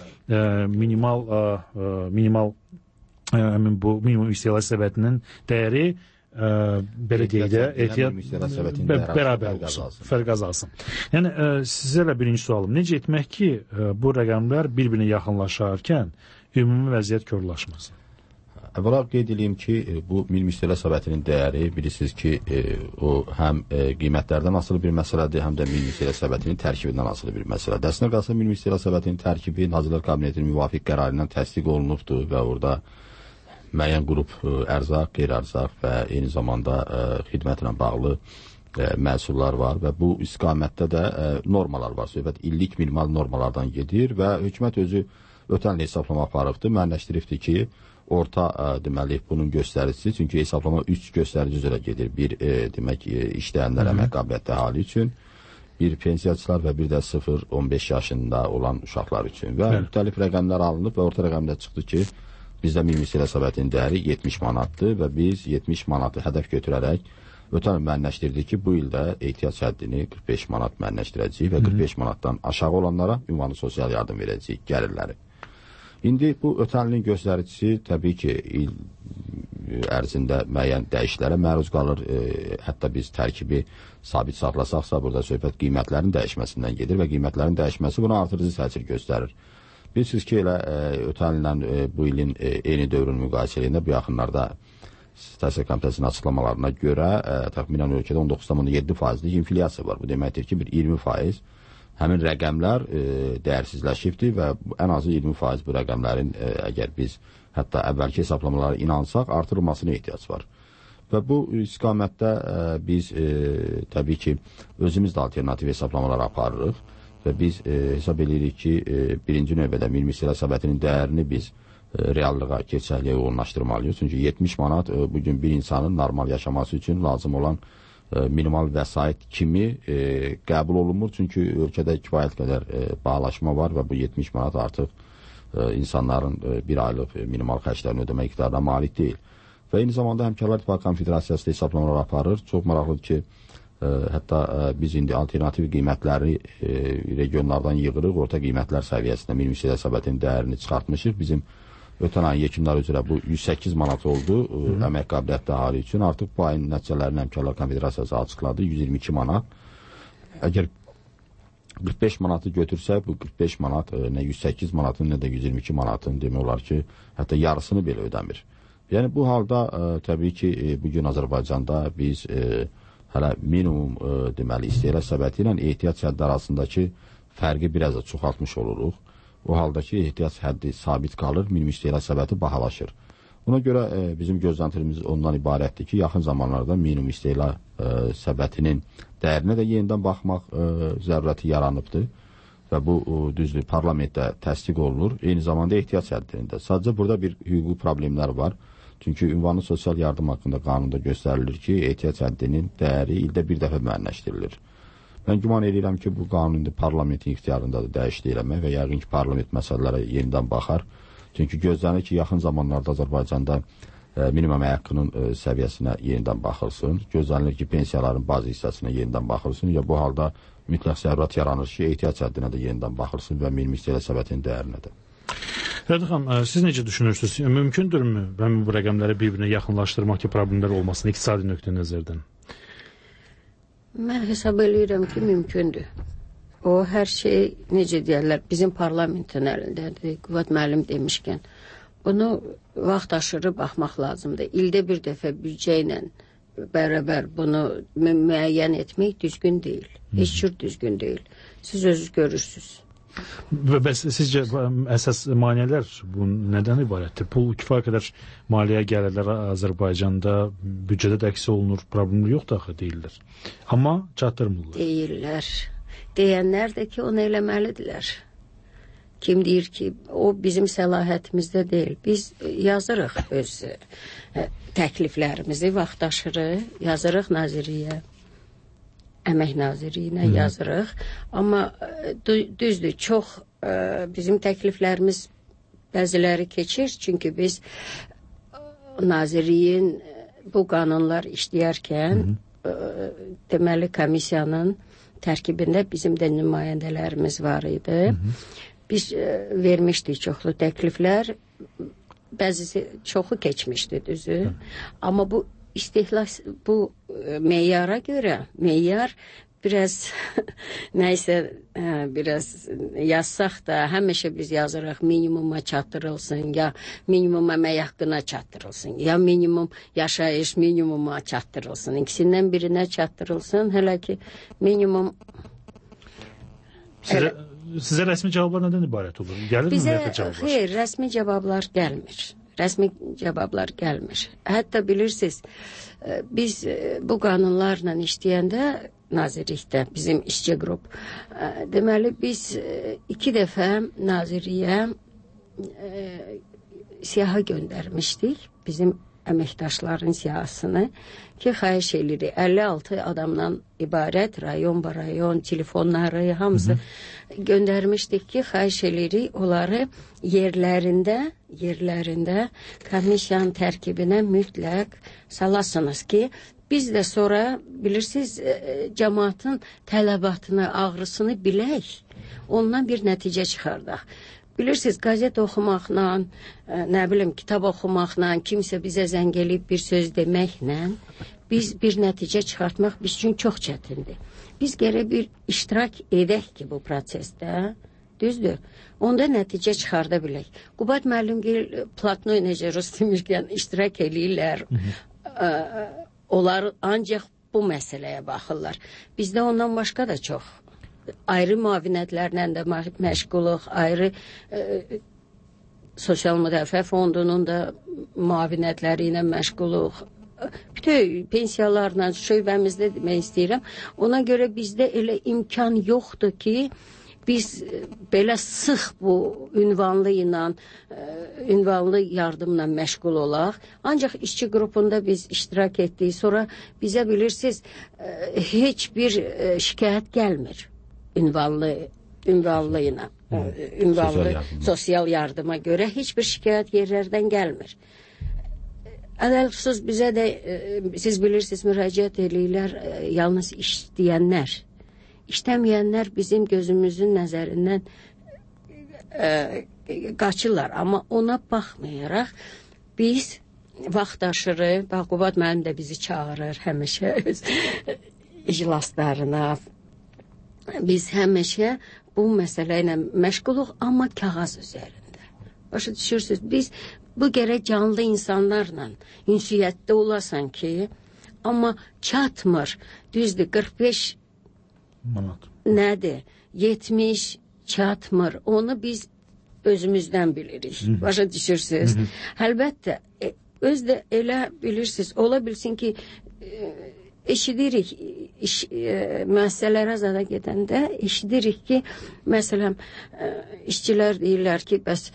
minimum istehlak səbəbinin dəyəri belə deyək də ehtiyat bərabər olsun, fərq azalsın. Yəni, sizlərlə birinci sualım, necə etmək ki, bu rəqəmlər bir-birinə yaxınlaşarkən ümumi vəziyyət korlaşmasın? Əvvəla qeyd edeyim ki, bu minimum istehlak səbətinin dəyəri bilirsiniz ki, o həm qiymətlərdən asılı bir məsələdir, həm də minimum istehlak səbətinin tərkibindən asılı bir məsələdir. Əslində qalsa minimum istehlak səbətinin tərkibi Nazirlər Kabinetinin müvafiq qərarı ilə təsdiq olunubdur və orada müəyyən qrup ərzaq, qeyri-ərzaq və eyni zamanda xidmətlə bağlı məhsullar var və bu istiqamətdə də normalar var. Söhbət illik minimal normalardan gedir və hökumət özü ötən il hesablama aparıbdır, müəyyənləşdiribdir ki, orta deməli bunun göstəricisi, çünki hesablama 3 göstərici üzrə gedir. Bir demək işləyənlər əmək qabiliyyətli əhali üçün, bir pensiyaçılar və bir də 0-15 yaşında olan uşaqlar üçün və müxtəlif rəqəmlər alınıb və orta rəqəmdə çıxdı ki, bizdə minimum istehlak səbətinin dəyəri 70 manatdır və biz 70 manatı hədəf götürərək ötən il müəyyənləşdirdik ki, bu ildə ehtiyat həddini 45 manat müəyyənləşdirəcəyik və 45 manatdan aşağı olanlara ünvanlı sosial yardım verəcəyik gəlirləri. İndi bu ötən ilin göstəricisi təbii ki, il ərzində müəyyən dəyişiklərə məruz qalır. Hətta biz tərkibi sabit saxlasaqsa, burada söhbət qiymətlərin dəyişməsindən gedir və qiymətlərin dəyişməsi buna artırıcı təsir göstərir. Bilirsiniz ki, elə ötən illə bu ilin eyni dövrün müqayisəliyində bu yaxınlarda Statistika Komitəsinin açıqlamalarına görə təxminən ölkədə 19,7%lik inflyasiya var. Bu deməkdir ki, bir 20% həmin rəqəmlər dəyərsizləşibdir və ən azı 20% bu rəqəmlərin əgər biz hətta əvvəlki hesablamalara inansaq artırılmasına ehtiyac var. Və bu istiqamətdə biz təbii ki, özümüz də alternativ hesablamalar aparırıq və biz hesab edirik ki, birinci növbədə Milli İstilah Səbətinin dəyərini biz reallığa, gerçəkliyə uyğunlaşdırmalıyıq. Çünki 70 manat bugün bir insanın normal yaşaması üçün lazım olan minimal vəsait kimi qəbul olunmur. Çünki ölkədə kifayət qədər bağlaşma var və bu 70 manat artıq insanların bir aylıq minimal xərclərini ödəmək iqtidarına malik deyil. Və eyni zamanda Həmkarlar İttifaqı Konfederasiyası da hesablamalar aparır. Çox maraqlıdır ki, hətta biz indi alternativ qiymətləri regionlardan yığırıq, orta qiymətlər səviyyəsində Milli İstilah Səbətinin dəyərini çıxartmışıq. Bizim ötən ayın yekunları üzrə bu 108 manat oldu əmək qabiliyyətli əhali üçün. Artıq bu ayın nəticələrini Həmkarlar Konfederasiyası açıqladı, 122 manat. Əgər 45 manatı götürsək, bu 45 manat nə 108 manatın, nə də 122 manatın demək olar ki, hətta yarısını belə ödəmir. Yəni bu halda təbii ki, bugün Azərbaycanda biz hələ minimum deməli istehlak səbəti ilə ehtiyac həddi arasındakı fərqi biraz da çoxaltmış oluruq. O halda ki, ehtiyac həddi sabit qalır, minimum istehlak səbəti bahalaşır. Buna görə bizim gözləntimiz ondan ibarətdir ki, yaxın zamanlarda minimum istehlak səbətinin dəyərinə də yenidən baxmaq zərurəti yaranıbdır. Və bu düzdür, parlamentdə təsdiq olunur. Eyni zamanda ehtiyac həddində. Sadəcə burada bir hüquqi problemlər var. Çünki ünvanlı sosial yardım haqqında qanunda göstərilir ki, ehtiyac həddinin dəyəri ildə bir dəfə müəyyənləşdirilir. Mən güman edirəm ki, bu qanun indi parlamentin ixtiyarındadır dəyişiklik eləmək və yəqin ki, parlament məsələlərə yenidən baxar. Çünki gözlənir ki, yaxın zamanlarda Azərbaycanda minimum əmək haqqının səviyyəsinə yenidən baxılsın. Gözlənilir ki, pensiyaların bazı hissəsinə yenidən baxılsın. Ya bu halda mütləq zərurət yaranır ki, ehtiyac həddinə də yenidən baxılsın və minimum istehlak səbətinin dəyərinə də. Rədi xanım, siz necə düşünürsünüz? Mümkündürmü bu rəqəmləri bir-birinə yaxınlaşdırmaq ki, problemlər olmasın iqtisadi nöqtə nəzərdən? Mən hesab edirəm ki, mümkündür. O, hər şey, necə deyərlər, bizim parlamentin əlindədir, Qüvvət müəllim demişkən. Bunu vaxt aşırı baxmaq lazımdır. İldə bir dəfə büdcə ilə bərabər bunu müəyyən etmək düzgün deyil. Heç cür düzgün deyil. Siz özünüz görürsünüz. Və bəs sizcə əsas maneələr bu nədən ibarətdir? Pul kifayət qədər maliyyə gəlirlər Azərbaycanda, büdcədə də əks olunur, problemi yoxdur axı deyirlər. Amma çatdırmırlar. Deyirlər. Deyənlər də ki, onu eləməlidirlər. Kim deyir ki, o bizim səlahiyyətimizdə deyil. Biz yazırıq öz təkliflərimizi, vaxtaşırı yazırıq nazirliyə. Əmək Nazirliyinə yazırıq. Amma düzdür, çox bizim təkliflərimiz bəziləri keçir. Çünki biz Nazirliyin bu qanunlar işləyərkən deməli komissiyanın tərkibində bizim də nümayəndələrimiz var idi. Biz vermişdik çoxlu təkliflər. Bəzisi çoxu keçmişdi düzü. Amma bu İstehlak bu meyara göre meyar biraz neyse biraz yazsaq da həmişə biz yazırıq minimuma çatdırılsın ya minimum əmək haqqına çatdırılsın ya minimum yaşayış minimuma çatdırılsın. İkisindən birinə çatdırılsın. Hələ ki minimum Sizə rəsmi cavablar nədən ibarət olur? Gəlir ümumiyyətlə cavablar? Xeyr, rəsmi cavablar gəlmir. Rəsmi cavablar gəlmir. Hətta bilirsiniz, biz bu qanunlarla işləyəndə nazirlikdə bizim işçi qrup, deməli biz 2 dəfə nazirliyə siyahı göndərmişdik. Bizim əməkdaşların siyahısını ki, xahiş edirik. 56 adamdan ibarət rayon, telefonları hamısı göndərmişdik ki, xahiş edirik onları yerlərində komissiyanın tərkibinə mütləq salasınız ki, biz də sonra bilirsiniz cəmaatın tələbatını, ağrısını bilək, ondan bir nəticə çıxardaq. Bilirsiniz, qazet oxumaqla, nə bilim, kitab oxumaqla, kimsə bizə zəng eləyib bir söz deməklə, biz bir nəticə çıxartmaq biz üçün çox çətindir. Biz gərək bir iştirak edək ki, bu prosesdə, düzdür, onda nəticə çıxarda bilək. Qubad müəllim Platnoy necə rus demişkən iştirak eləyirlər, onlar ancaq bu məsələyə baxırlar. Bizdə ondan başqa da çox ayrı müavinətlərlə də məşğuluq, ayrı sosial müdafiə fondunun da müavinətləri ilə məşğuluq, bütün pensiyalarla şöbəmizdə demək istəyirəm. Ona görə bizdə elə imkan yoxdur ki, biz belə sıx bu ünvanlı yardımla məşğul olaq. Ancaq işçi qrupunda biz iştirak etdik. Sonra bizə bilirsiniz, heç bir şikayət gəlmir ünvanlı sosial yardıma görə heç bir şikayət yerlərdən gəlmir. Ələlxüsus bizə də, siz bilirsiniz, müraciət eləyirlər yalnız işləyənlər. İşləməyənlər bizim gözümüzün nəzərindən qaçırlar. Amma ona baxmayaraq biz vaxtaşırı, Qubad müəllim də bizi çağırır həmişə öz iclaslarına. Biz həmişə bu məsələ ilə məşğuluq, amma kağız üzərində. Başa düşürsünüz, biz bu gərək canlı insanlarla ünsiyyətdə olasan ki, amma çatmır. Düzdür, 45 manat. Nədir? 70 çatmır. Onu biz özümüzdən bilirik. Başa düşürsünüz. Əlbəttə, özdə elə bilirsiniz, ola bilsin ki, eşidirik, müəssisələrə zada gedəndə eşidirik ki, məsələn, işçilər deyirlər ki, bəs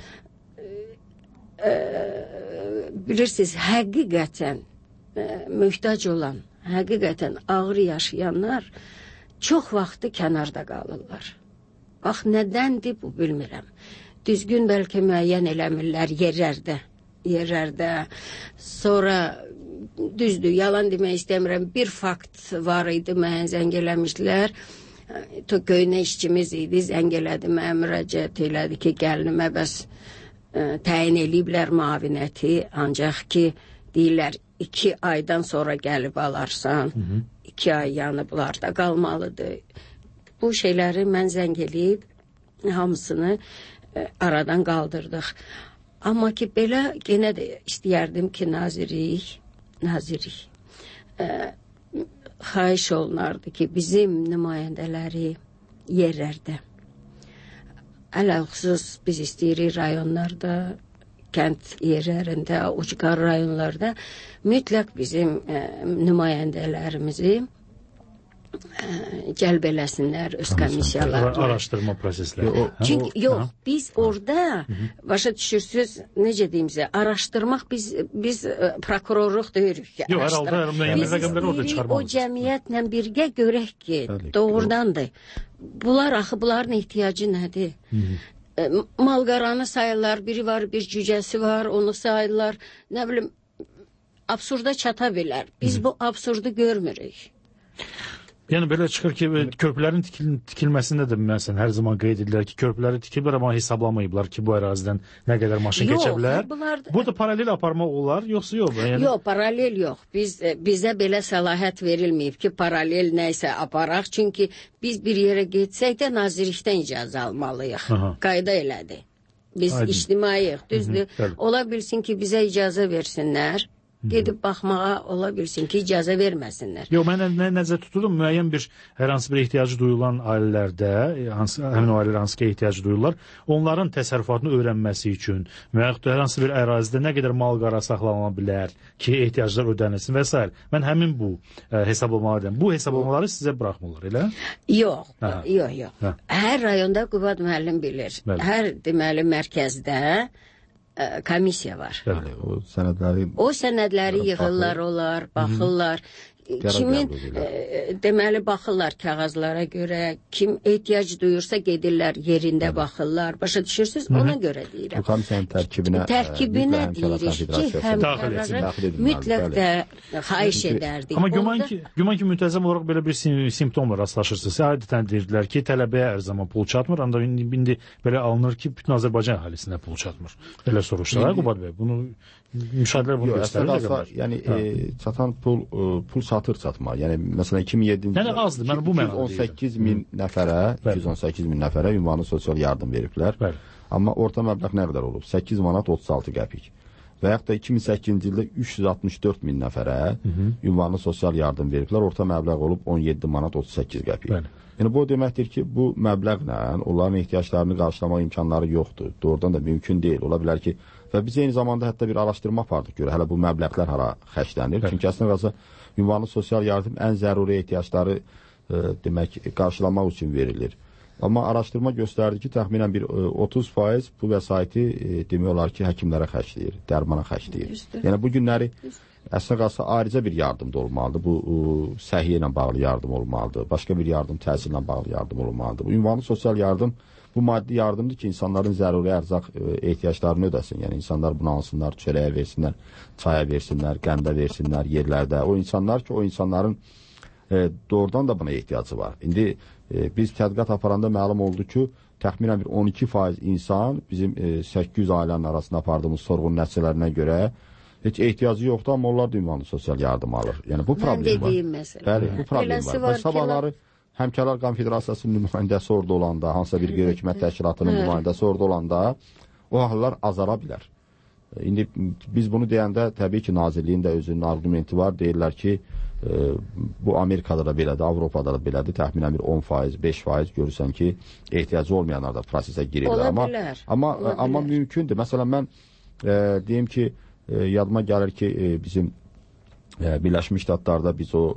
bilirsiniz, həqiqətən möhtac olan, həqiqətən ağır yaşayanlar çox vaxtı kənarda qalırlar. Bax, nədəndir bu bilmirəm. Düzgün bəlkə müəyyən eləmirlər yerlərdə. Sonra düzdür, yalan demək istəmirəm. Bir fakt var idi, mənə zəng eləmişlər. Köynə işçimiz idi, zəng elədi, mənə müraciət elədi ki, gəlinimə bəs təyin eləyiblər müavinəti, ancaq ki, deyirlər, 2 aydan sonra gəlib alarsan, 2 ay yanıblarda qalmalıdır. Bu şeyləri mən zəng eləyib, hamısını aradan qaldırdıq. Amma ki, belə yenə də istəyərdim ki, nazirik, xahiş olunardı ki, bizim nümayəndələri yerlərdə, ələlxüsus biz istəyirik rayonlarda, kənd yerlərində, ucqar rayonlarda mütləq bizim nümayəndələrimizi cəlb eləsinlər öz komissiyalarına. Araşdırma prosesləri. Çünki yox, biz orada, başa düşürsünüz, necə deyimizə, araşdırmaq biz prokurorluq deyirik ki, araşdırmaq. O cəmiyyətlə birgə görək ki, doğrudandır. Bunlar axı, bunların ehtiyacı nədir? Malqaranı sayırlar, biri var, bir cücəsi var, onu sayırlar, nə bilim, absurda çata bilər. Biz bu absurdu görmürük. Yəni belə çıxır ki, körpülərin tikilməsində də məsələn hər zaman qeyd edirlər ki, körpüləri tikiblər, amma hesablamayıblar ki, bu ərazidən nə qədər maşın keçə bilər. Burada paralel aparmaq olar, yoxsa yox? Yox, paralel yox. Bizə belə səlahiyyət verilməyib ki, paralel nəysə aparaq. Çünki biz bir yerə getsək də nazirlikdən icazə almalıyıq. Qayda elədir. Biz ictimaiyik, düzdür. Ola bilsin ki, bizə icazə versinlər. Gedib baxmağa ola bilsin ki, icazə verməsinlər. Yox, mən nəzər tuturdum, müəyyən bir hər hansı bir ehtiyacı duyulan ailələrdə, həmin o ailələr hansı ki ehtiyacı duyurlar, onların təsərrüfatını öyrənməsi üçün, müəyyən hər hansı bir ərazidə nə qədər mal-qara saxlanıla bilər ki, ehtiyaclar ödənilsin və s. Mən həmin bu hesablamalardan, bu hesablamaları sizə buraxmırlar, elə? Yox. Hər rayonda Qubad müəllim bilir. Hər deməli mərkəzdə komissiya var. O sənədləri yığırlar, olar, baxırlar. Kimin deməli baxırlar kağızlara görə, kim ehtiyac duyursa gedirlər yerində baxırlar. Başa düşürsünüz? Ona görə deyirəm. Bu komissiyanın tərkibinə deyirik ki, həmkarları mütləq də xahiş edərdik. Amma güman ki, müntəzəm olaraq belə bir simptomla rastlaşırsınız. Adətən deyirdilər ki, tələbəyə hər zaman pul çatmır, ancaq indi belə alınır ki, bütün Azərbaycan əhalisinə pul çatmır. Belə soruşdular, Qubad bəy. Bunu müşahidələr bunu göstərir. Yəni çatan pul çatır-çatmaz. Yəni məsələn 2007-ci ildə 218 min nəfərə ünvanlı sosial yardım veriblər. Amma orta məbləğ nə qədər olub? 8 manat 36 qəpik. Və yaxud da 2008-ci ildə 364 min nəfərə ünvanlı sosial yardım veriblər. Orta məbləğ olub 17 manat 38 qəpik. Yəni bu deməkdir ki, bu məbləğlə onların ehtiyaclarını qarşılamaq imkanları yoxdur. Doğrudan da mümkün deyil. Ola bilər ki, Və biz eyni zamanda hətta bir araşdırma apardıq görə, hələ bu məbləğlər hara xərclənir. Çünki əslində qalsa ünvanlı sosial yardım ən zəruri ehtiyacları demək qarşılamaq üçün verilir. Amma araşdırma göstərdi ki, təxminən bir 30% bu vəsaiti demək olar ki, həkimlərə xərcləyir, dərmana xərcləyir. Yəni bu günləri əslində qalsa ayrıca bir yardım da olmalıdır. Bu səhiyyə ilə bağlı yardım olmalıdır. Başqa bir yardım təhsillə bağlı yardım olmalıdır. Bu ünvanlı sosial yardım bu maddi yardımdır ki, insanların zəruri ərzaq ehtiyaclarını ödəsin. Yəni insanlar bunu alsınlar, çörəyə versinlər, çaya versinlər, qəndə versinlər yerlərdə. O insanlar ki, o insanların doğrudan da buna ehtiyacı var. İndi biz tədqiqat aparanda məlum oldu ki, təxminən bir 12% insan bizim 800 ailənin arasında apardığımız sorğunun nəticələrinə görə heç ehtiyacı yoxdur, amma onlar da ünvanlı sosial yardım alır. Yəni bu problem var. Bəli, bu problem var. Sabahları Həmkarlar Konfederasiyasının nümayəndəsi orada olanda, hansısa bir qeyri-hökumət təşkilatının nümayəndəsi orada olanda o hallar azara bilər. İndi biz bunu deyəndə təbii ki, Nazirliyin də özünün argumenti var. Deyirlər ki, bu Amerikada da belədir, Avropada da belədir. Təxminən bir 10%, 5% görürsən ki, ehtiyacı olmayanlar da prosesə girirlər. Amma mümkündür. Məsələn, mən deyim ki, yadıma gəlir ki, bizim Birləşmiş Ştatlarda biz o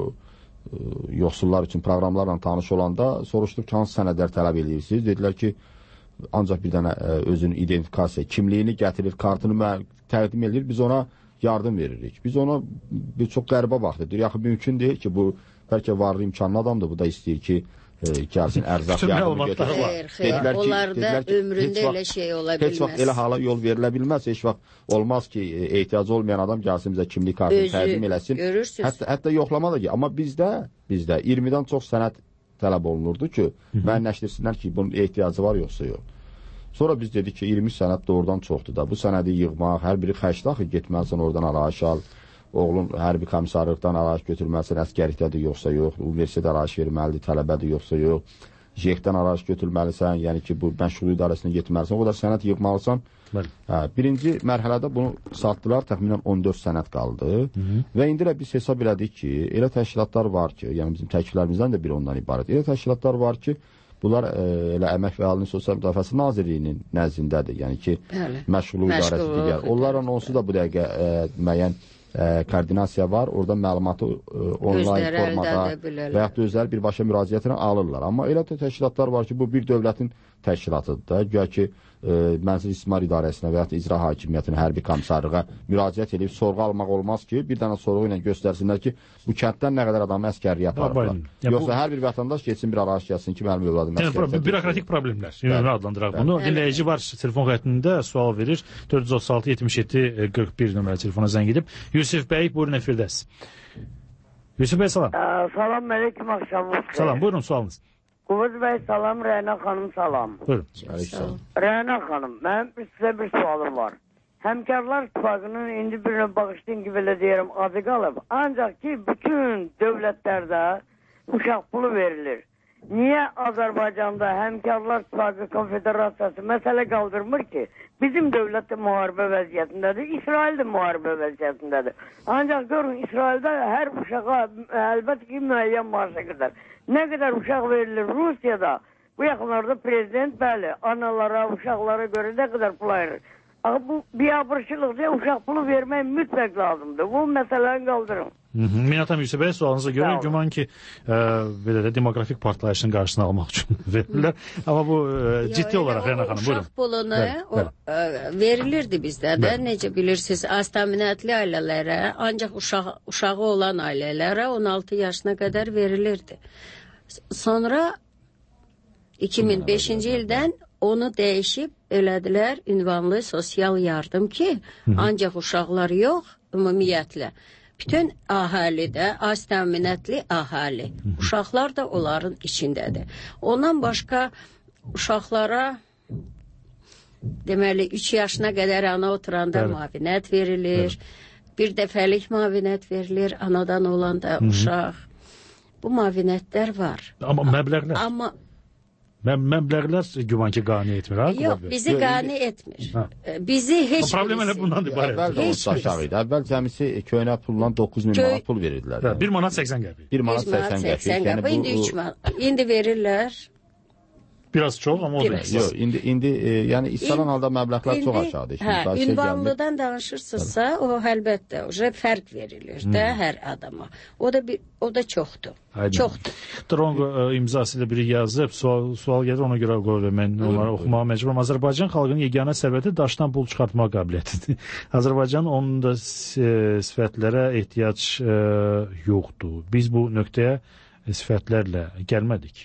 yoxsullar üçün proqramlarla tanış olanda soruşduq ki, hansı sənədlər tələb edirsiniz? Dedilər ki, ancaq bir dənə özünün identifikasiya, kimliyini gətirir, kartını təqdim edir, biz ona yardım veririk. Biz ona çox qəribə baxdıq. Yaxı mümkün deyil ki, bu bəlkə varlı imkanlı adamdır, bu da istəyir ki, gəlsin ərzaq yardımı götürür. Onlarda ömründə elə şey ola bilməz. Heç vaxt elə hala yol verilə bilməz. Heç vaxt olmaz ki, ehtiyacı olmayan adam gəlsin bizə kimlik kartını təqdim eləsin. Hətta yoxlama da ki, amma bizdə 20-dən çox sənəd tələb olunurdu ki, müəyyənləşdirsinlər ki, bunun ehtiyacı var yoxsa yox. Sonra biz dedik ki, 20 sənəd doğrudan çoxdur da. Bu sənədi yığmaq, hər biri xərcli axı, getməlisən oradan arayış al. Oğlun hərbi komissarlıqdan arayış götürməlisən, əskərlikdədir yoxsa yox, universitet arayış verməlidir, tələbədir yoxsa yox, JEK-dən arayış götürməlisən, yəni ki, bu məşğul idarəsinə getməlisən, o qədər sənəd yığmalısan. Birinci mərhələdə bunu satdılar, təxminən 14 sənəd qaldı və indi də biz hesab elədik ki, elə təşkilatlar var ki, yəni bizim təkliflərimizdən də biri ondan ibarət, elə təşkilatlar var ki, bunlar elə Əmək və Əhalinin Sosial Müdafiəsi Nazirliyinin nəzdindədir, yəni ki, məşğul idarəsi digər. Onlarla onsuz da bu dəqiqə müəyyən koordinasiya var, orada məlumatı onlayn formada və yaxud da özləri birbaşa müraciətlə alırlar. Amma elə təşkilatlar var ki, bu bir dövlətin təşkilatıdır da, güya ki, Mənzil İstismar İdarəsinə və yaxud da İcra Hakimiyyətinə, hərbi komissarlığa müraciət edib sorğu almaq olmaz ki, bir dənə sorğu ilə göstərsinlər ki, bu kənddən nə qədər adamı əskərliyə aparırlar. Yoxsa hər bir vətəndaş geçsin, bir araç gəlsin ki, mənim övladım əskərliyə. Bürokratik problemlər, ümumi adlandıraq bunu. Dinləyici var, telefon xəttində sual verir, 436-77-41 nömrəli telefona zəng edib. Yusuf bəy, buyurun efirdəs. Yusuf bəy, salam. Salam, əleykum, axşamınız. Salam, buyurun sualınız. Quvuz bəy, salam, Rəna xanım, salam. Buyurun. Rəna xanım, mənim sizə bir sualım var. Həmkarlar İttifaqının indi birinə bağışlayın ki, belə deyirəm, adı qalıb. Ancaq ki, bütün dövlətlərdə uşaq pulu verilir. Niyə Azərbaycanda Həmkarlar İttifaqı Konfederasiyası məsələ qaldırmır ki, bizim dövlət də müharibə vəziyyətindədir, İsrail də müharibə vəziyyətindədir. Ancaq görün, İsraildə hər uşağa əlbəttə ki, müəyyən maaşa qədər. Nə qədər uşaq verilir Rusiyada, bu yaxınlarda prezident, bəli, analara, uşaqlara görə nə qədər pul ayırır. Bu biabırçılıqca uşaq pulu vermək mütləq lazımdır. Bu məsələni qaldırın. Minatam Yusuf bəy, sualınıza görə güman ki, belə də demografik partlayışın qarşısını almaq üçün verirlər. Amma bu ciddi olaraq Rəna xanım, buyurun. Uşaq pulunu verilirdi bizdə də, necə bilirsiniz, aztəminatlı ailələrə, ancaq uşağı olan ailələrə 16 yaşına qədər verilirdi. Sonra 2005-ci ildən onu dəyişib elədilər ünvanlı sosial yardım ki, ancaq uşaqlar yox, ümumiyyətlə. Bütün əhalidə, az təminatlı əhali, uşaqlar da onların içindədir. Ondan başqa uşaqlara, deməli, 3 yaşına qədər ana oturanda müavinət verilir, bir dəfəlik müavinət verilir, anadan olanda uşaq. Bu müavinətlər var. Amma məbləğlər? Amma məbləğlər güman ki, qane etmir, ha? Yox, bizi qane etmir. Bizi heç birisi... Problem elə bundan ibarət. Əvvəl də olsa aşağı idi. Əvvəl cəmisi köynə pulla 9.000 manat pul verirdilər. 1 manat 80 qəpik. 1 manat 80 qəpik. İndi 3 manat. İndi verirlər Biraz çox, amma o da yox, indi yəni istənilən halda məbləğlər çox aşağıdır. Ünvanlıdan danışırsınızsa, o əlbəttə fərq verilir də hər adama. O da çoxdur. Çoxdur. Dronqo imzası ilə biri yazıb, sual gəlir, ona görə qoyur. Mən onları oxumağa məcburam. Azərbaycan xalqının yeganə sərvəti daşdan pul çıxartmaq qabiliyyətidir. Azərbaycan onun da sifətlərə ehtiyac yoxdur. Biz bu nöqtəyə sifətlərlə gəlmədik.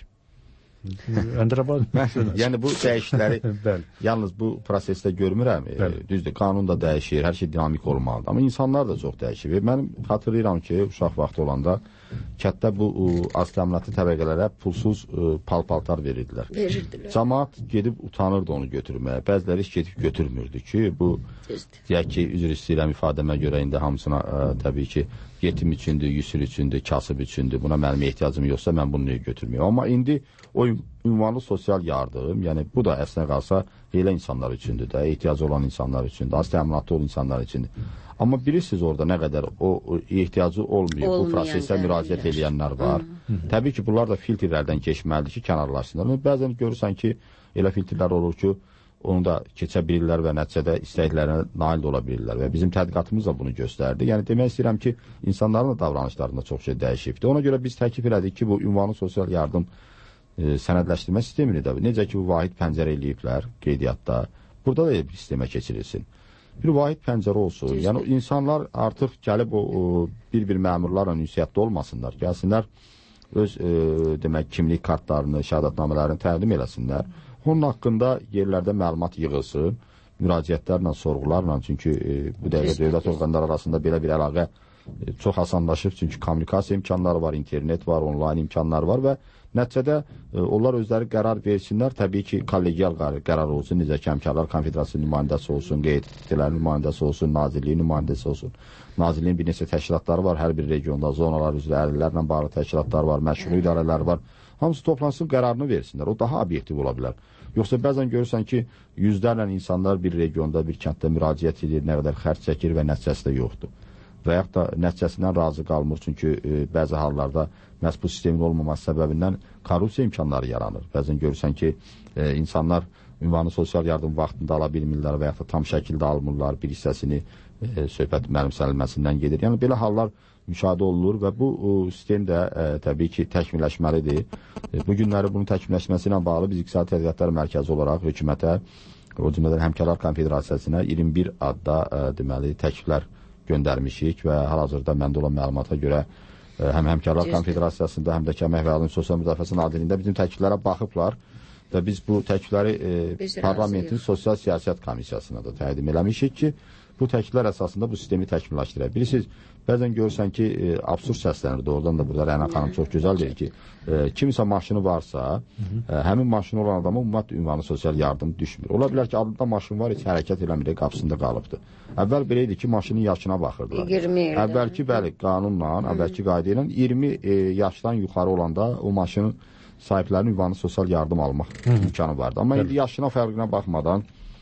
Yəni bu dəyişiklikləri yalnız bu prosesdə görmürəm. Düzdür, qanun da dəyişir, hər şey dinamik olmalıdır. Amma insanlar da çox dəyişir. Mən xatırlayıram ki, uşaq vaxtı olanda kətdə bu az təminatlı təbəqələrə pulsuz pal-paltar verirdilər. Camaat gedib utanırdı onu götürməyə. Bəziləri heç gedib götürmürdü ki, bu deyək ki, üzr istəyirəm ifadəmə görə indi hamısına təbii ki, yetim üçündür, yüsür üçündür, kasıb üçündür. Buna mənim ehtiyacım yoxsa mən bunu niyə götürməyəm? Amma indi o ünvanlı sosial yardım, yəni bu da əslində qalsa elə insanlar üçündür də, ehtiyacı olan insanlar üçündür, az təminatlı olan insanlar üçündür. Amma bilirsiniz orada nə qədər o ehtiyacı olmuyor, bu prosesə müraciət edənlər var. Təbii ki, bunlar da filtrlərdən keçməlidir ki, kənarlaşsınlar. Bəzən görürsən ki, elə filtrlər olur ki, onu da keçə bilirlər və nəticədə istəklərinə nail ola bilirlər və bizim tədqiqatımız da bunu göstərdi. Yəni demək istəyirəm ki, insanların da davranışlarında çox şey dəyişibdir. Ona görə biz təklif elədik ki, bu ünvanlı sosial yardım sənədləşdirmə sistemini də necə ki, bu vahid pəncərə eləyiblər qeydiyyatda, burada da bir sistemə keçirilsin. Bir vahid pəncərə olsun. Yəni insanlar artıq gəlib bir məmurlarla ünsiyyətdə olmasınlar. Gəlsinlər öz demək kimlik kartlarını, şəhadətnamələrini təqdim eləsinlər. Onun haqqında yerlərdə məlumat yığılsın, müraciətlərlə, sorğularla, çünki bu dəqiqə dövlət orqanları arasında belə bir əlaqə çox asanlaşıb, çünki kommunikasiya imkanları var, internet var, onlayn imkanlar var və nəticədə onlar özləri qərar versinlər, təbii ki, kollegial qərar olsun, necə ki, Həmkarlar Konfederasiyası nümayəndəsi olsun, qeydiyyatçıların nümayəndəsi olsun, nazirliyin nümayəndəsi olsun. Nazirliyin bir neçə təşkilatları var, hər bir regionda zonalar üzrə əlillərlə bağlı təşkilatlar var, məşğul idarələr var. Hamısı toplansın, qərarını versinlər. O daha obyektiv ola bilər. Yoxsa bəzən görürsən ki, yüzlərlə insanlar bir regionda, bir kənddə müraciət edir, nə qədər xərc çəkir və nəticəsi də yoxdur. Və yaxud da nəticəsindən razı qalmır, çünki bəzi hallarda məhz bu sistemin olmaması səbəbindən korrupsiya imkanları yaranır. Bəzən görürsən ki, insanlar ünvanı sosial yardım vaxtında ala bilmirlər və yaxud da tam şəkildə almırlar, bir hissəsini söhbət mənimsənilməsindən gedir. Yəni, belə hallar müşahidə olunur və bu sistem də təbii ki, təkmilləşməlidir. Bu günləri bunun təkmilləşməsi ilə bağlı biz İqtisadi Tədqiqatlar Mərkəzi olaraq hökumətə, o cümlədən Həmkarlar Konfederasiyasına 21 adda deməli təkliflər göndərmişik və hal-hazırda məndə olan məlumata görə həm Həmkarlar Konfederasiyasında, həm də ki, Əmək və Əhalinin Sosial Müdafiəsi Nazirliyində bizim təkliflərə baxıblar və biz bu təklifləri Parlamentin Sosial Siyasət Komissiyasına da təqdim eləmişik ki, bu təkliflər əsasında bu sistemi təkmilləşdirək. Bilirsiniz, bəzən görürsən ki, absurd səslənirdi, oradan da burada Rəna xanım çox gözəl deyir ki, kimisə maşını varsa, həmin maşını olan adama ümumiyyətlə ünvanı sosial yardım düşmür. Ola bilər ki, adında maşın var, heç hərəkət eləmir, qapısında qalıbdır. Əvvəl belə idi ki, maşının yaşına baxırdılar. Əvvəlki, bəli, qanunla, əvvəlki qayda ilə 20 yaşdan yuxarı olanda o maşının sahiblərinin ünvanı sosial yardım almaq imkanı vardı. Amma indi yaşına fərqinə baxmadan,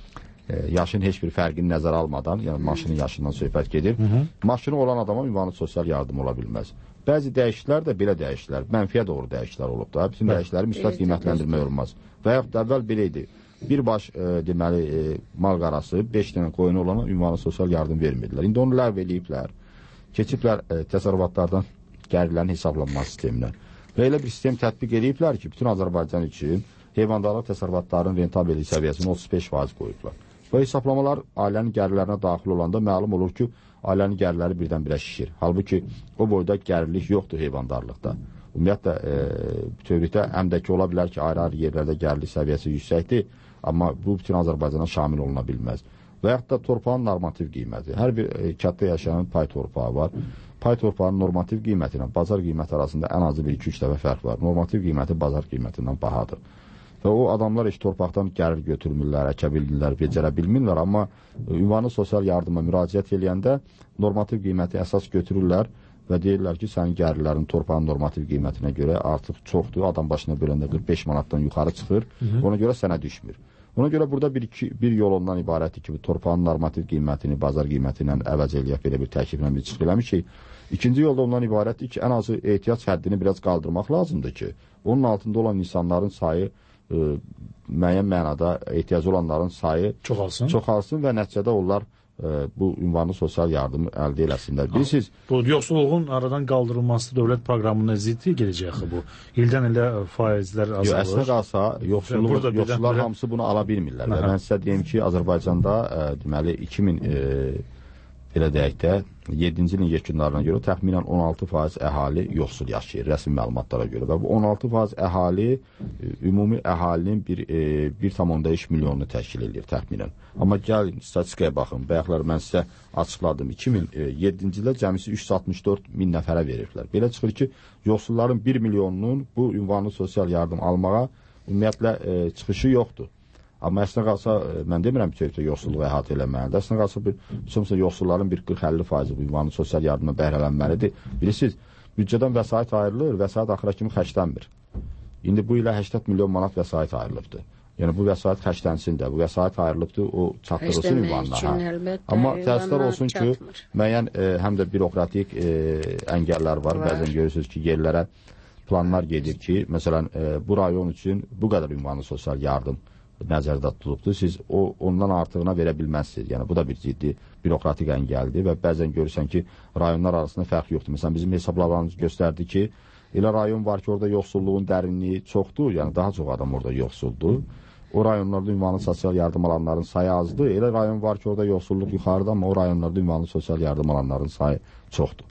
yaşın heç bir fərqini nəzərə almadan, yəni maşının yaşından söhbət gedir, maşını olan adama ünvanı sosial yardım ola bilməz. Bəzi dəyişikliklər də belə dəyişikliklər, mənfiyə doğru dəyişikliklər olub da, bütün dəyişiklikləri müsbət qiymətləndirmək olmaz. Və yaxud da əvvəl belə idi, bir baş deməli mal qarası 5 dənə qoyunu olana ünvanı sosial yardım vermirdilər. İndi onu ləğv eləyiblər, keçiblər təsərrüfatlardan gəlirlərin hesablanma sisteminə. Və elə bir sistem tətbiq ediblər ki, bütün Azərbaycan üçün heyvandarlıq təsərrüfatlarının rentabellik səviyyəsini 35% qoyublar. Bu hesablamalar ailənin gəlirlərinə daxil olanda məlum olur ki, ailənin gəlirləri birdən-birə şişir. Halbuki o boyda gəlirlik yoxdur heyvandarlıqda. Ümumiyyətlə, bütövlükdə həm də ki, ola bilər ki, ayrı-ayrı yerlərdə gəlirlik səviyyəsi yüksəkdir, amma bu bütün Azərbaycana şamil oluna bilməz. Və yaxud da torpağın normativ qiyməti. Hər bir kətdə yaşayan pay torpağı var. Pay torpağının normativ qiyməti ilə bazar qiyməti arasında ən azı 1-2-3 dəfə fərq var. Normativ qiyməti bazar qiymətindən bahadır. Və o adamlar heç torpaqdan gəlir götürmürlər, əkə bilmirlər, becərə bilmirlər, amma ünvanı sosial yardıma müraciət edəndə normativ qiyməti əsas götürürlər və deyirlər ki, sənin gəlirlərin torpağın normativ qiymətinə görə artıq çoxdur, adam başına böləndə 45 manatdan yuxarı çıxır, ona görə sənə düşmür. Ona görə burada bir yol ondan ibarətdir ki, torpağın normativ qiymətini bazar qiyməti ilə əvəz eləyək, belə bir təkliflə bir çıxış eləmişik. İkinci yolda ondan ibarətdir ki, ən azı ehtiyac həddini biraz qaldırmaq lazımdır ki, onun altında olan insanların sayı müəyyən mənada ehtiyacı olanların sayı çoxalsın və nəticədə onlar bu ünvanlı sosial yardımı əldə eləsinlər. Bilirsiniz, bu yoxsulluğun aradan qaldırılması dövlət proqramına ziddi gələcək bu. İldən ilə faizlər azalır. Əslində qalsa, yoxsullar hamısı bunu ala bilmirlər. Mən sizə deyim ki, Azərbaycanda deməli belə deyək də 7-ci ilin yekunlarına görə təxminən 16% əhali yoxsul yaşayır, rəsmi məlumatlara görə. Və bu 16% əhali ümumi əhalinin 1,3 milyonunu təşkil edir təxminən. Amma gəlin, statistikaya baxın, bayaqlar mən sizə açıqladım. 2007-ci ildə cəmisi 364 min nəfərə verirlər. Belə çıxır ki, yoxsulların 1 milyonunun bu ünvanlı sosial yardım almağa ümumiyyətlə çıxışı yoxdur. Amma əslində qalsa, mən demirəm bütövlükdə yoxsulluğu əhatə eləməlidir. Əslində qalsa, yoxsulların bir 40-50% bu ünvanlı sosial yardıma bəhrələnməlidir. Bilirsiniz, büdcədən vəsait ayrılır, vəsait axıra kimi xərclənmir. İndi bu ilə 80 milyon manat vəsait ayrılıbdır. Yəni, bu vəsait xərclənsin də, bu vəsait ayrılıbdır, o çatdırılsın ünvanına. Amma təəssüflər olsun ki, müəyyən həm də bürokratik əngəllər var. Bəzən görürsünüz ki, yerlərə planlar gedir ki, məsələn, bu rayon üçün bu qədər ünvanlı sosial yardım nəzərdə tutulubdur. Siz ondan artığına verə bilməzsiniz. Yəni, bu da bir ciddi bürokratik əngəldir və bəzən görürsən ki, rayonlar arasında fərq yoxdur. Məsələn, bizim hesablamalarımız göstərdi ki, elə rayon var ki, orada yoxsulluğun dərinliyi çoxdur, yəni daha çox adam orada yoxsuldur. O rayonlarda ünvanlı sosial yardım alanların sayı azdır. Elə rayon var ki, orada yoxsulluq yuxarıda, amma o rayonlarda ünvanlı sosial yardım alanların sayı çoxdur.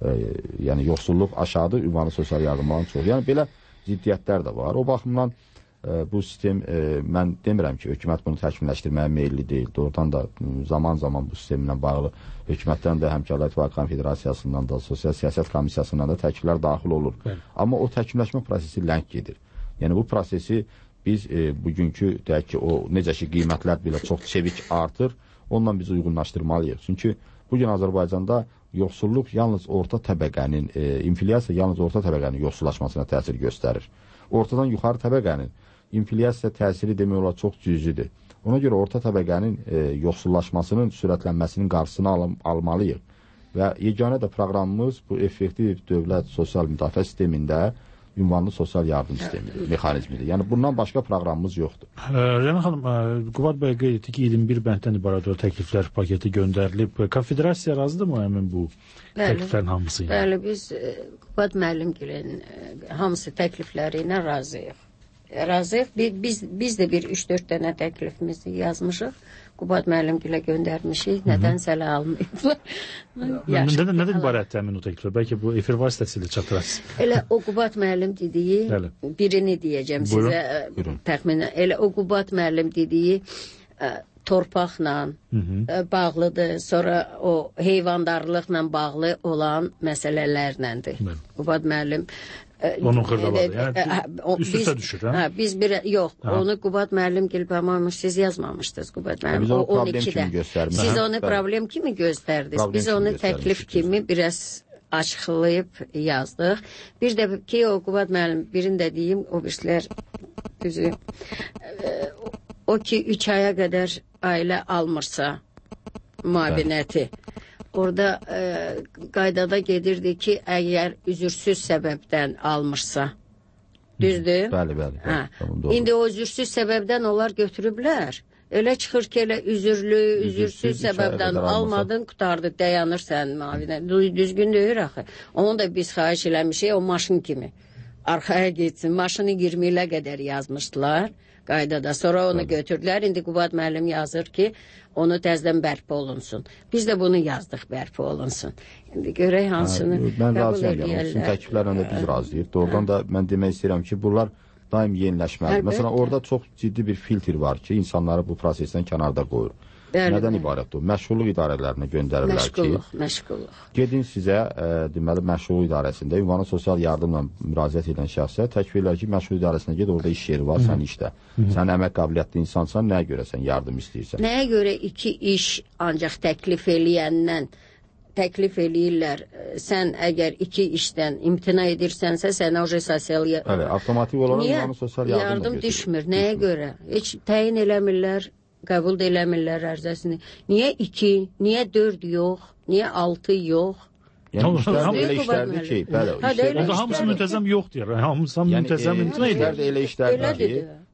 Yəni, yoxsulluq aşağıdır, ünvanlı sosial yardım alan çoxdur. Yəni, belə ciddiyyətlər də var. O baxımdan bu sistem, mən demirəm ki, hökumət bunu təkmilləşdirməyə meyilli deyil. Doğrudan da zaman-zaman bu sistemlə bağlı hökumətdən də, Həmkarlar İttifaqı Konfederasiyasından da, Sosial Siyasət Komissiyasından da təkliflər daxil olur. Amma o təkmilləşmə prosesi ləng gedir. Yəni, bu prosesi biz bugünkü, deyək ki, o necə ki, qiymətlər belə çox çevik artır, onunla biz uyğunlaşdırmalıyıq. Çünki bugün Azərbaycanda yoxsulluq yalnız orta təbəqənin, inflyasiya yalnız orta təbəqənin yoxsullaşmasına təsir göstərir. Ortadan yuxarı təbəqənin inflyasiya təsiri demək olar çox cüzidir. Ona görə orta təbəqənin yoxsullaşmasının sürətlənməsinin qarşısını almalıyıq. Və yeganə də proqramımız bu effektiv dövlət sosial müdafiə sistemində ünvanlı sosial yardım sistemidir, mexanizmidir. Yəni, bundan başqa proqramımız yoxdur. Rəna xanım, Qubad bəy qeyd etdi ki, 21 bənddən ibarət o təkliflər paketi göndərilib. Konfederasiya razıdırmı həmin bu təkliflərin hamısı ilə? Bəli, biz Qubad müəllimgilin hamısı təklifləri ilə razıyıq. Biz də bir 3-4 dənə təklifimizi yazmışıq. Qubad müəllimgilə göndərmişik. Nədənsə ələ almayıblar. Nədən ibarətdir həmin o təkliflər? Bəlkə bu efir vasitəsilə çatdırasınız. Elə o Qubad müəllim dediyi, birini deyəcəm sizə təxminən. Elə o Qubad müəllim dediyi torpaqla bağlıdır, sonra o heyvandarlıqla bağlı olan məsələlərləndir. Qubad müəllim onun xırdaladı. Yəni, üst-üstə düşür, hə? Biz yox, onu Qubad müəllim gəlib siz yazmamışdınız, Qubad müəllim. Biz onu problem kimi göstərmişik. Siz onu problem kimi göstərdiniz. Biz onu təklif kimi biraz açıqlayıb yazdıq. Bir də ki, o Qubad müəllim, birində deyim, o birilər düzü, o ki, 3 aya qədər ailə almırsa müavinəti, orada qaydada gedirdi ki, əgər üzürsüz səbəbdən almışsa, düzdür? Bəli. İndi o üzürsüz səbəbdən onlar götürüblər. Elə çıxır ki, elə üzürsüz səbəbdən almadın, qutardı, dayanırsan müavinə. Düzgün deyir axı. Onu da biz xahiş eləmişik, o maşın kimi. Arxaya getsin. Maşını 20 ilə qədər yazmışdılar qaydada. Sonra onu götürdülər. İndi Qubad müəllim yazır ki, onu təzdən bərpa olunsun. Biz də bunu yazdıq, bərpa olunsun. İndi görək hansını qəbul edirlər. Olsun, təkliflərlə də biz razıyıq. Doğrudan da mən demək istəyirəm ki, bunlar daim yeniləşməlidir. Məsələn, orada çox ciddi bir filtr var ki, insanları bu prosesdən kənarda qoyur. Nədən ibarətdir o? Məşğulluq idarələrinə göndərirlər ki, məşğulluq. Gedin sizə, deməli, məşğulluq idarəsində ünvanlı sosial yardımla müraciət edən şəxsə təklif edirlər ki, məşğulluq idarəsinə ged, orada iş yeri var, sən işlə. Sən əmək qabiliyyətli insansan, nəyə görə sən yardım istəyirsən? Nəyə görə 2 iş ancaq təklif eləyəndən təklif eləyirlər. Sən əgər 2 işdən imtina edirsənsə, sənə o sosial avtomatik olaraq ünvanlı sosial yardım düşmür. Nəyə görə? Heç təyin eləmirlər. Qəbul da eləmirlər ərzəsini. Niyə 2, niyə 4 yox, niyə 6 yox? Yəni, işlər elə işlərdir ki, onda hamısı müntəzəm yox deyir. Hamısı müntəzəm imtina edir. İşlər də elə işlərdir ki,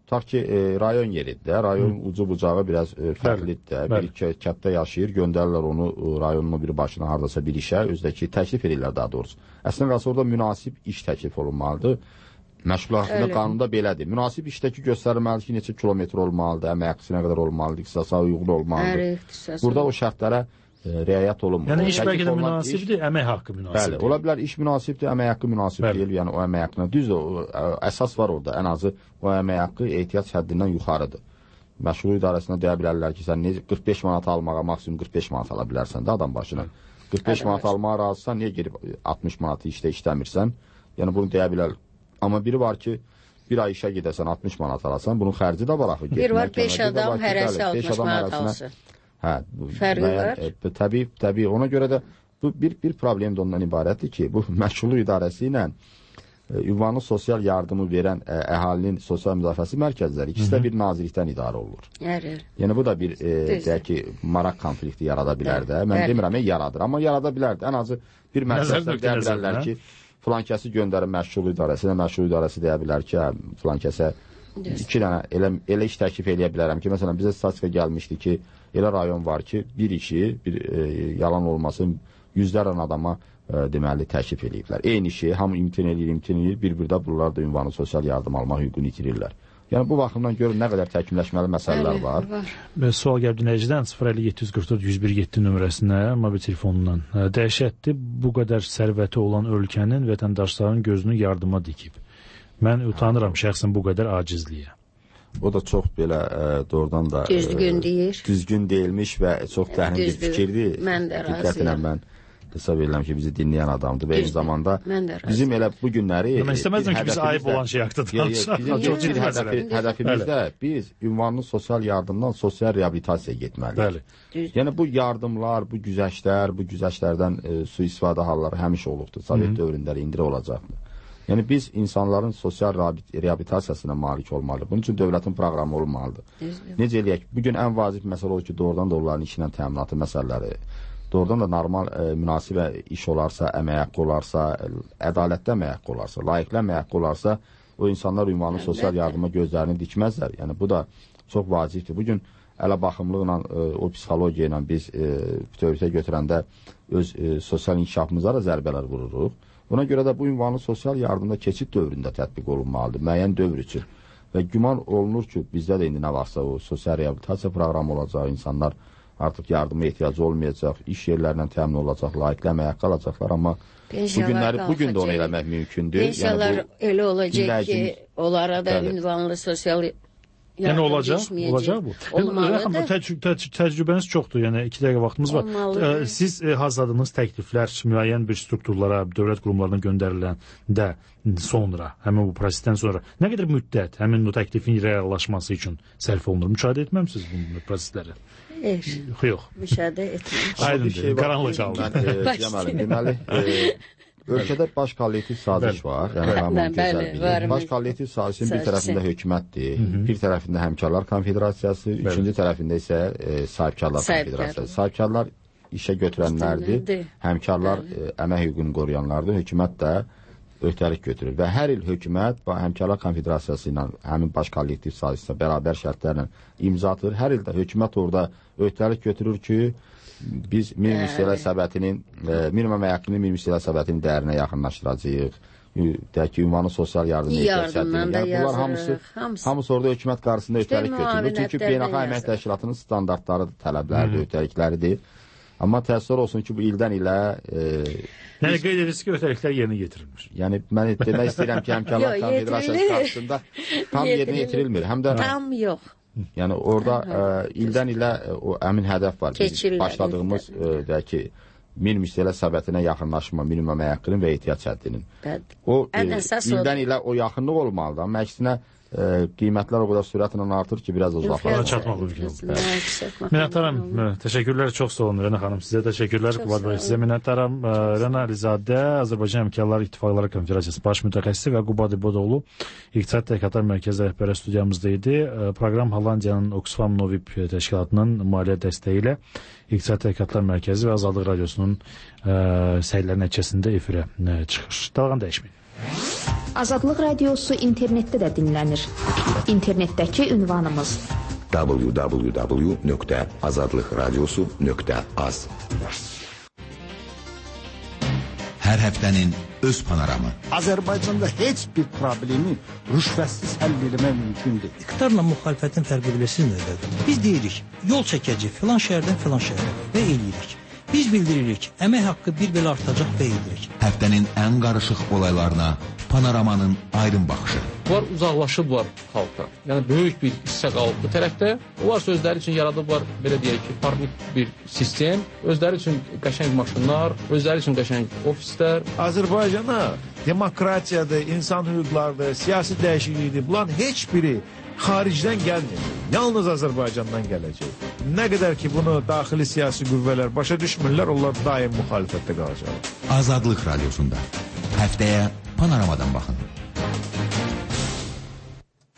tutaq ki, rayon yeridir də, rayon ucu bucağı biraz fərqlidir də. Bir kətdə yaşayır, göndərirlər onu rayonun biri başına hardasa bir işə, özdəki təklif edirlər daha doğrusu. Əslində qalsa orada münasib iş təklif olunmalıdır. Məşğul haqqında qanunda belədir. Münasib işdəki göstərilməlidir ki, neçə kilometr olmalıdır, əmək haqqı nə qədər olmalıdır, ixtisasa uyğun olmalıdır. Burada o şərtlərə riayət olunmur. Yəni iş bəlkə də münasibdir, əmək haqqı münasibdir. Bəli, ola bilər iş münasibdir, əmək haqqı münasib deyil, yəni o əmək haqqına. Düzdür, əsas var orada, ən azı o əmək haqqı ehtiyac həddindən yuxarıdır. Məşğul idarəsinə deyə bilərlər ki, sən 45 manat almağa maksimum 45 manat ala bilərsən də adam başına. 45 manat almağa razısan, niyə gedib 60 manatı işdə işləmirsən? Yəni bunu deyə bilər. Amma biri var ki, bir ay işə gedəsən 60 manat alasan, bunun xərci də var axı. Bir var 5 adam hərəsi 60 manat alsın. Hə, fərqi var. Təbii, ona görə də bu bir problem də ondan ibarətdir ki, bu məşğulluq idarəsi ilə ünvanlı sosial yardımı verən əhalinin sosial müdafiəsi mərkəzləri ikisi də bir nazirlikdən idarə olunur. Yəni bu da bir deyək ki, maraq konflikti yarada bilər də. Mən demirəm, yaradır, amma yarada bilər də. Ən azı bir mərkəzdən deyə bilərlər ki, filan kəsi göndərin məşğulluq idarəsinə, məşğulluq idarəsi deyə bilər ki, filan kəsə 2 dənə elə iş təklif eləyə bilərəm ki, məsələn, bizə statistika gəlmişdi ki, elə rayon var ki, bir işi, yalan olmasın, yüzlərlə adama deməli təklif eləyiblər. Eyni işi, hamı imtin edir, bir-birdə bunlar da ünvanlı sosial yardım almaq hüququnu itirirlər. Yəni bu baxımdan görün nə qədər təkmilləşməli məsələlər var. Sual gəldi dinləyicidən 050-744-101-7 nömrəsinə, mobil telefonundan. Dəhşətdir, bu qədər sərvəti olan ölkənin vətəndaşların gözünü yardıma dikib. Mən utanıram şəxsən bu qədər acizliyə. O da çox belə doğrudan da düzgün deyilmiş və çox dərin bir fikirdir. Mən də razıyam. Mən hesab edirəm ki, bizi dinləyən adamdır və eyni zamanda bizim elə bu günləri... Mən istəməzdim ki, biz ayıb olan şey haqqda danışaq. Bizim hədəfimizdə biz ünvanlı sosial yardımdan sosial reabilitasiyaya getməliyik. Yəni bu yardımlar, bu güzəştlərdən sui-istifadə halları həmişə olubdur. Sovet dövründə indirə olacaqdır. Yəni biz insanların sosial reabilitasiyasına malik olmalıyıq. Bunun üçün dövlətin proqramı olmalıdır. Necə eləyək? Bugün ən vacib məsələ olur ki, doğrudan da onların işlə təminatı məsələləri, doğrudan da normal münasibə iş olarsa, əmək haqqı olarsa, ədalətli əmək haqqı olarsa, layiqli əmək haqqı olarsa, o insanlar ünvanlı sosial yardıma gözlərini dikməzlər. Yəni bu da çox vacibdir. Bugün ələ baxımlıqla, o psixologiya ilə biz bütövlükdə götürəndə öz sosial inkişafımıza da zərbələr vururuq. Buna görə də bu ünvanlı sosial yardımda keçid dövründə tətbiq olunmalıdır, müəyyən dövr üçün. Və güman olunur ki, bizdə də indi nə varsa o sosial reabilitasiya proqramı olacaq, insanlar artıq yardıma ehtiyacı olmayacaq, iş yerlərindən təmin olacaq, layiqli əmək haqqı alacaqlar, amma bugün də onu eləmək mümkündür. Pensiyalar elə olacaq ki, onlara da ünvanlı sosial yəni olacaq bu. Təcrübəniz çoxdur, yəni 2 dəqiqə vaxtımız var. Siz hazırladığınız təkliflər müəyyən bir strukturlara, dövlət qurumlarına göndəriləndə sonra, həmin bu prosesdən sonra nə qədər müddət həmin o təklifin reallaşması üçün sərf olunur? Müşahidə etməmisiniz bu prosesləri? Yox. Müşahidə etməmişəm. Aydındır, qaranlıq qaldı. Deməli, ölkədə baş kollektiv saziş var. Baş kollektiv sazişin bir tərəfində hökumətdir, bir tərəfində Həmkarlar Konfederasiyası, üçüncü tərəfində isə Sahibkarlar Konfederasiyası. Sahibkarlar işə götürənlərdir, həmkarlar əmək hüququnu qoruyanlardır, hökumət də öhdəlik götürür. Və hər il hökumət Həmkarlar Konfederasiyası ilə həmin baş kollektiv sazişlə bərabər şərtlərlə imza atır. Hər il də hökumət orada öhdəlik götürür ki, biz minimum istihdam səbətinin, minimum əmək haqqının minimum istihdam səbətinin dəyərinə yaxınlaşdıracağıq. Deyək ki, ünvanlı sosial yardım yardımdan da yazırıq. Hamısı orada hökumət qarşısında öhdəlik götürülür. Çünki Beynəlxalq Əmək Təşkilatının standartları, tələbləri, öhdəlikləridir. Amma təəssüf olsun ki, bu ildən ilə... Yəni qeyd edirsiniz ki, öhdəliklər yerinə yetirilmir. Yəni mən demək istəyirəm ki, Həmkarlar Konfederasiyası qarşısında tam yerinə yetirilmir. Tam yox. Yəni orada ildən ilə əmin hədəf var. Başladığımız deyək ki, minimum istihdam səbətinə yaxınlaşma, minimum əmək haqqının və ehtiyac həddinin. O ildən ilə o yaxınlıq olmalıdır. Amma əksinə qiymətlər o qədər sürətlə artır ki, biraz uzaqlara çatmaq mümkün. Minnətdaram. Təşəkkürlər, çox sağ olun Rəna xanım. Sizə təşəkkürlər, Qubad bəy. Sizə minnətdaram. Rəna Əlizadə, Azərbaycan Həmkarlar İttifaqları Konfederasiyası baş mütəxəssisi və Qubad İbodoğlu İqtisad Tədqiqatlar Mərkəzi rəhbəri studiyamızda idi. Proqram Hollandiyanın Oxfam Novib təşkilatının maliyyə dəstəyi ilə İqtisad Tədqiqatlar Mərkəzi və Azadlıq Radiosunun səyləri nəticəsində efirə çıxır. Dalğan dəyişməyin. Azadlıq Radiosu internetdə də dinlənir. İnternetdəki ünvanımız www.azadlıqradiosu.az. Hər həftənin öz panoramı. Azərbaycanda heç bir problemi rüşvətsiz həll etmək mümkündür. İqtidarla müxalifətin fərqi bilirsiniz nədir? Biz deyirik, yol çəkəcək filan şəhərdən filan şəhərə və eləyirik. Biz bildiririk, əmək haqqı bir belə artacaq və edirik. Həftənin ən qarışıq olaylarına panoramanın aydın baxışı. Bunlar uzaqlaşıblar xalqdan. Yəni böyük bir hissə qalıb bu tərəfdə. Onlar özləri üçün yaradıblar, belə deyək ki, farklı bir sistem. Özləri üçün qəşəng maşınlar, özləri üçün qəşəng ofislər. Azərbaycana demokratiyadır, insan hüquqlarıdır, siyasi dəyişiklikdir. Bunların heç biri xaricdən gəlmir. Yalnız Azərbaycandan gələcək. Nə qədər ki bunu daxili siyasi qüvvələr başa düşmürlər, onlar daim müxalifətdə qalacaq. Azadlıq Radiosunda həftəyə panoramadan baxın.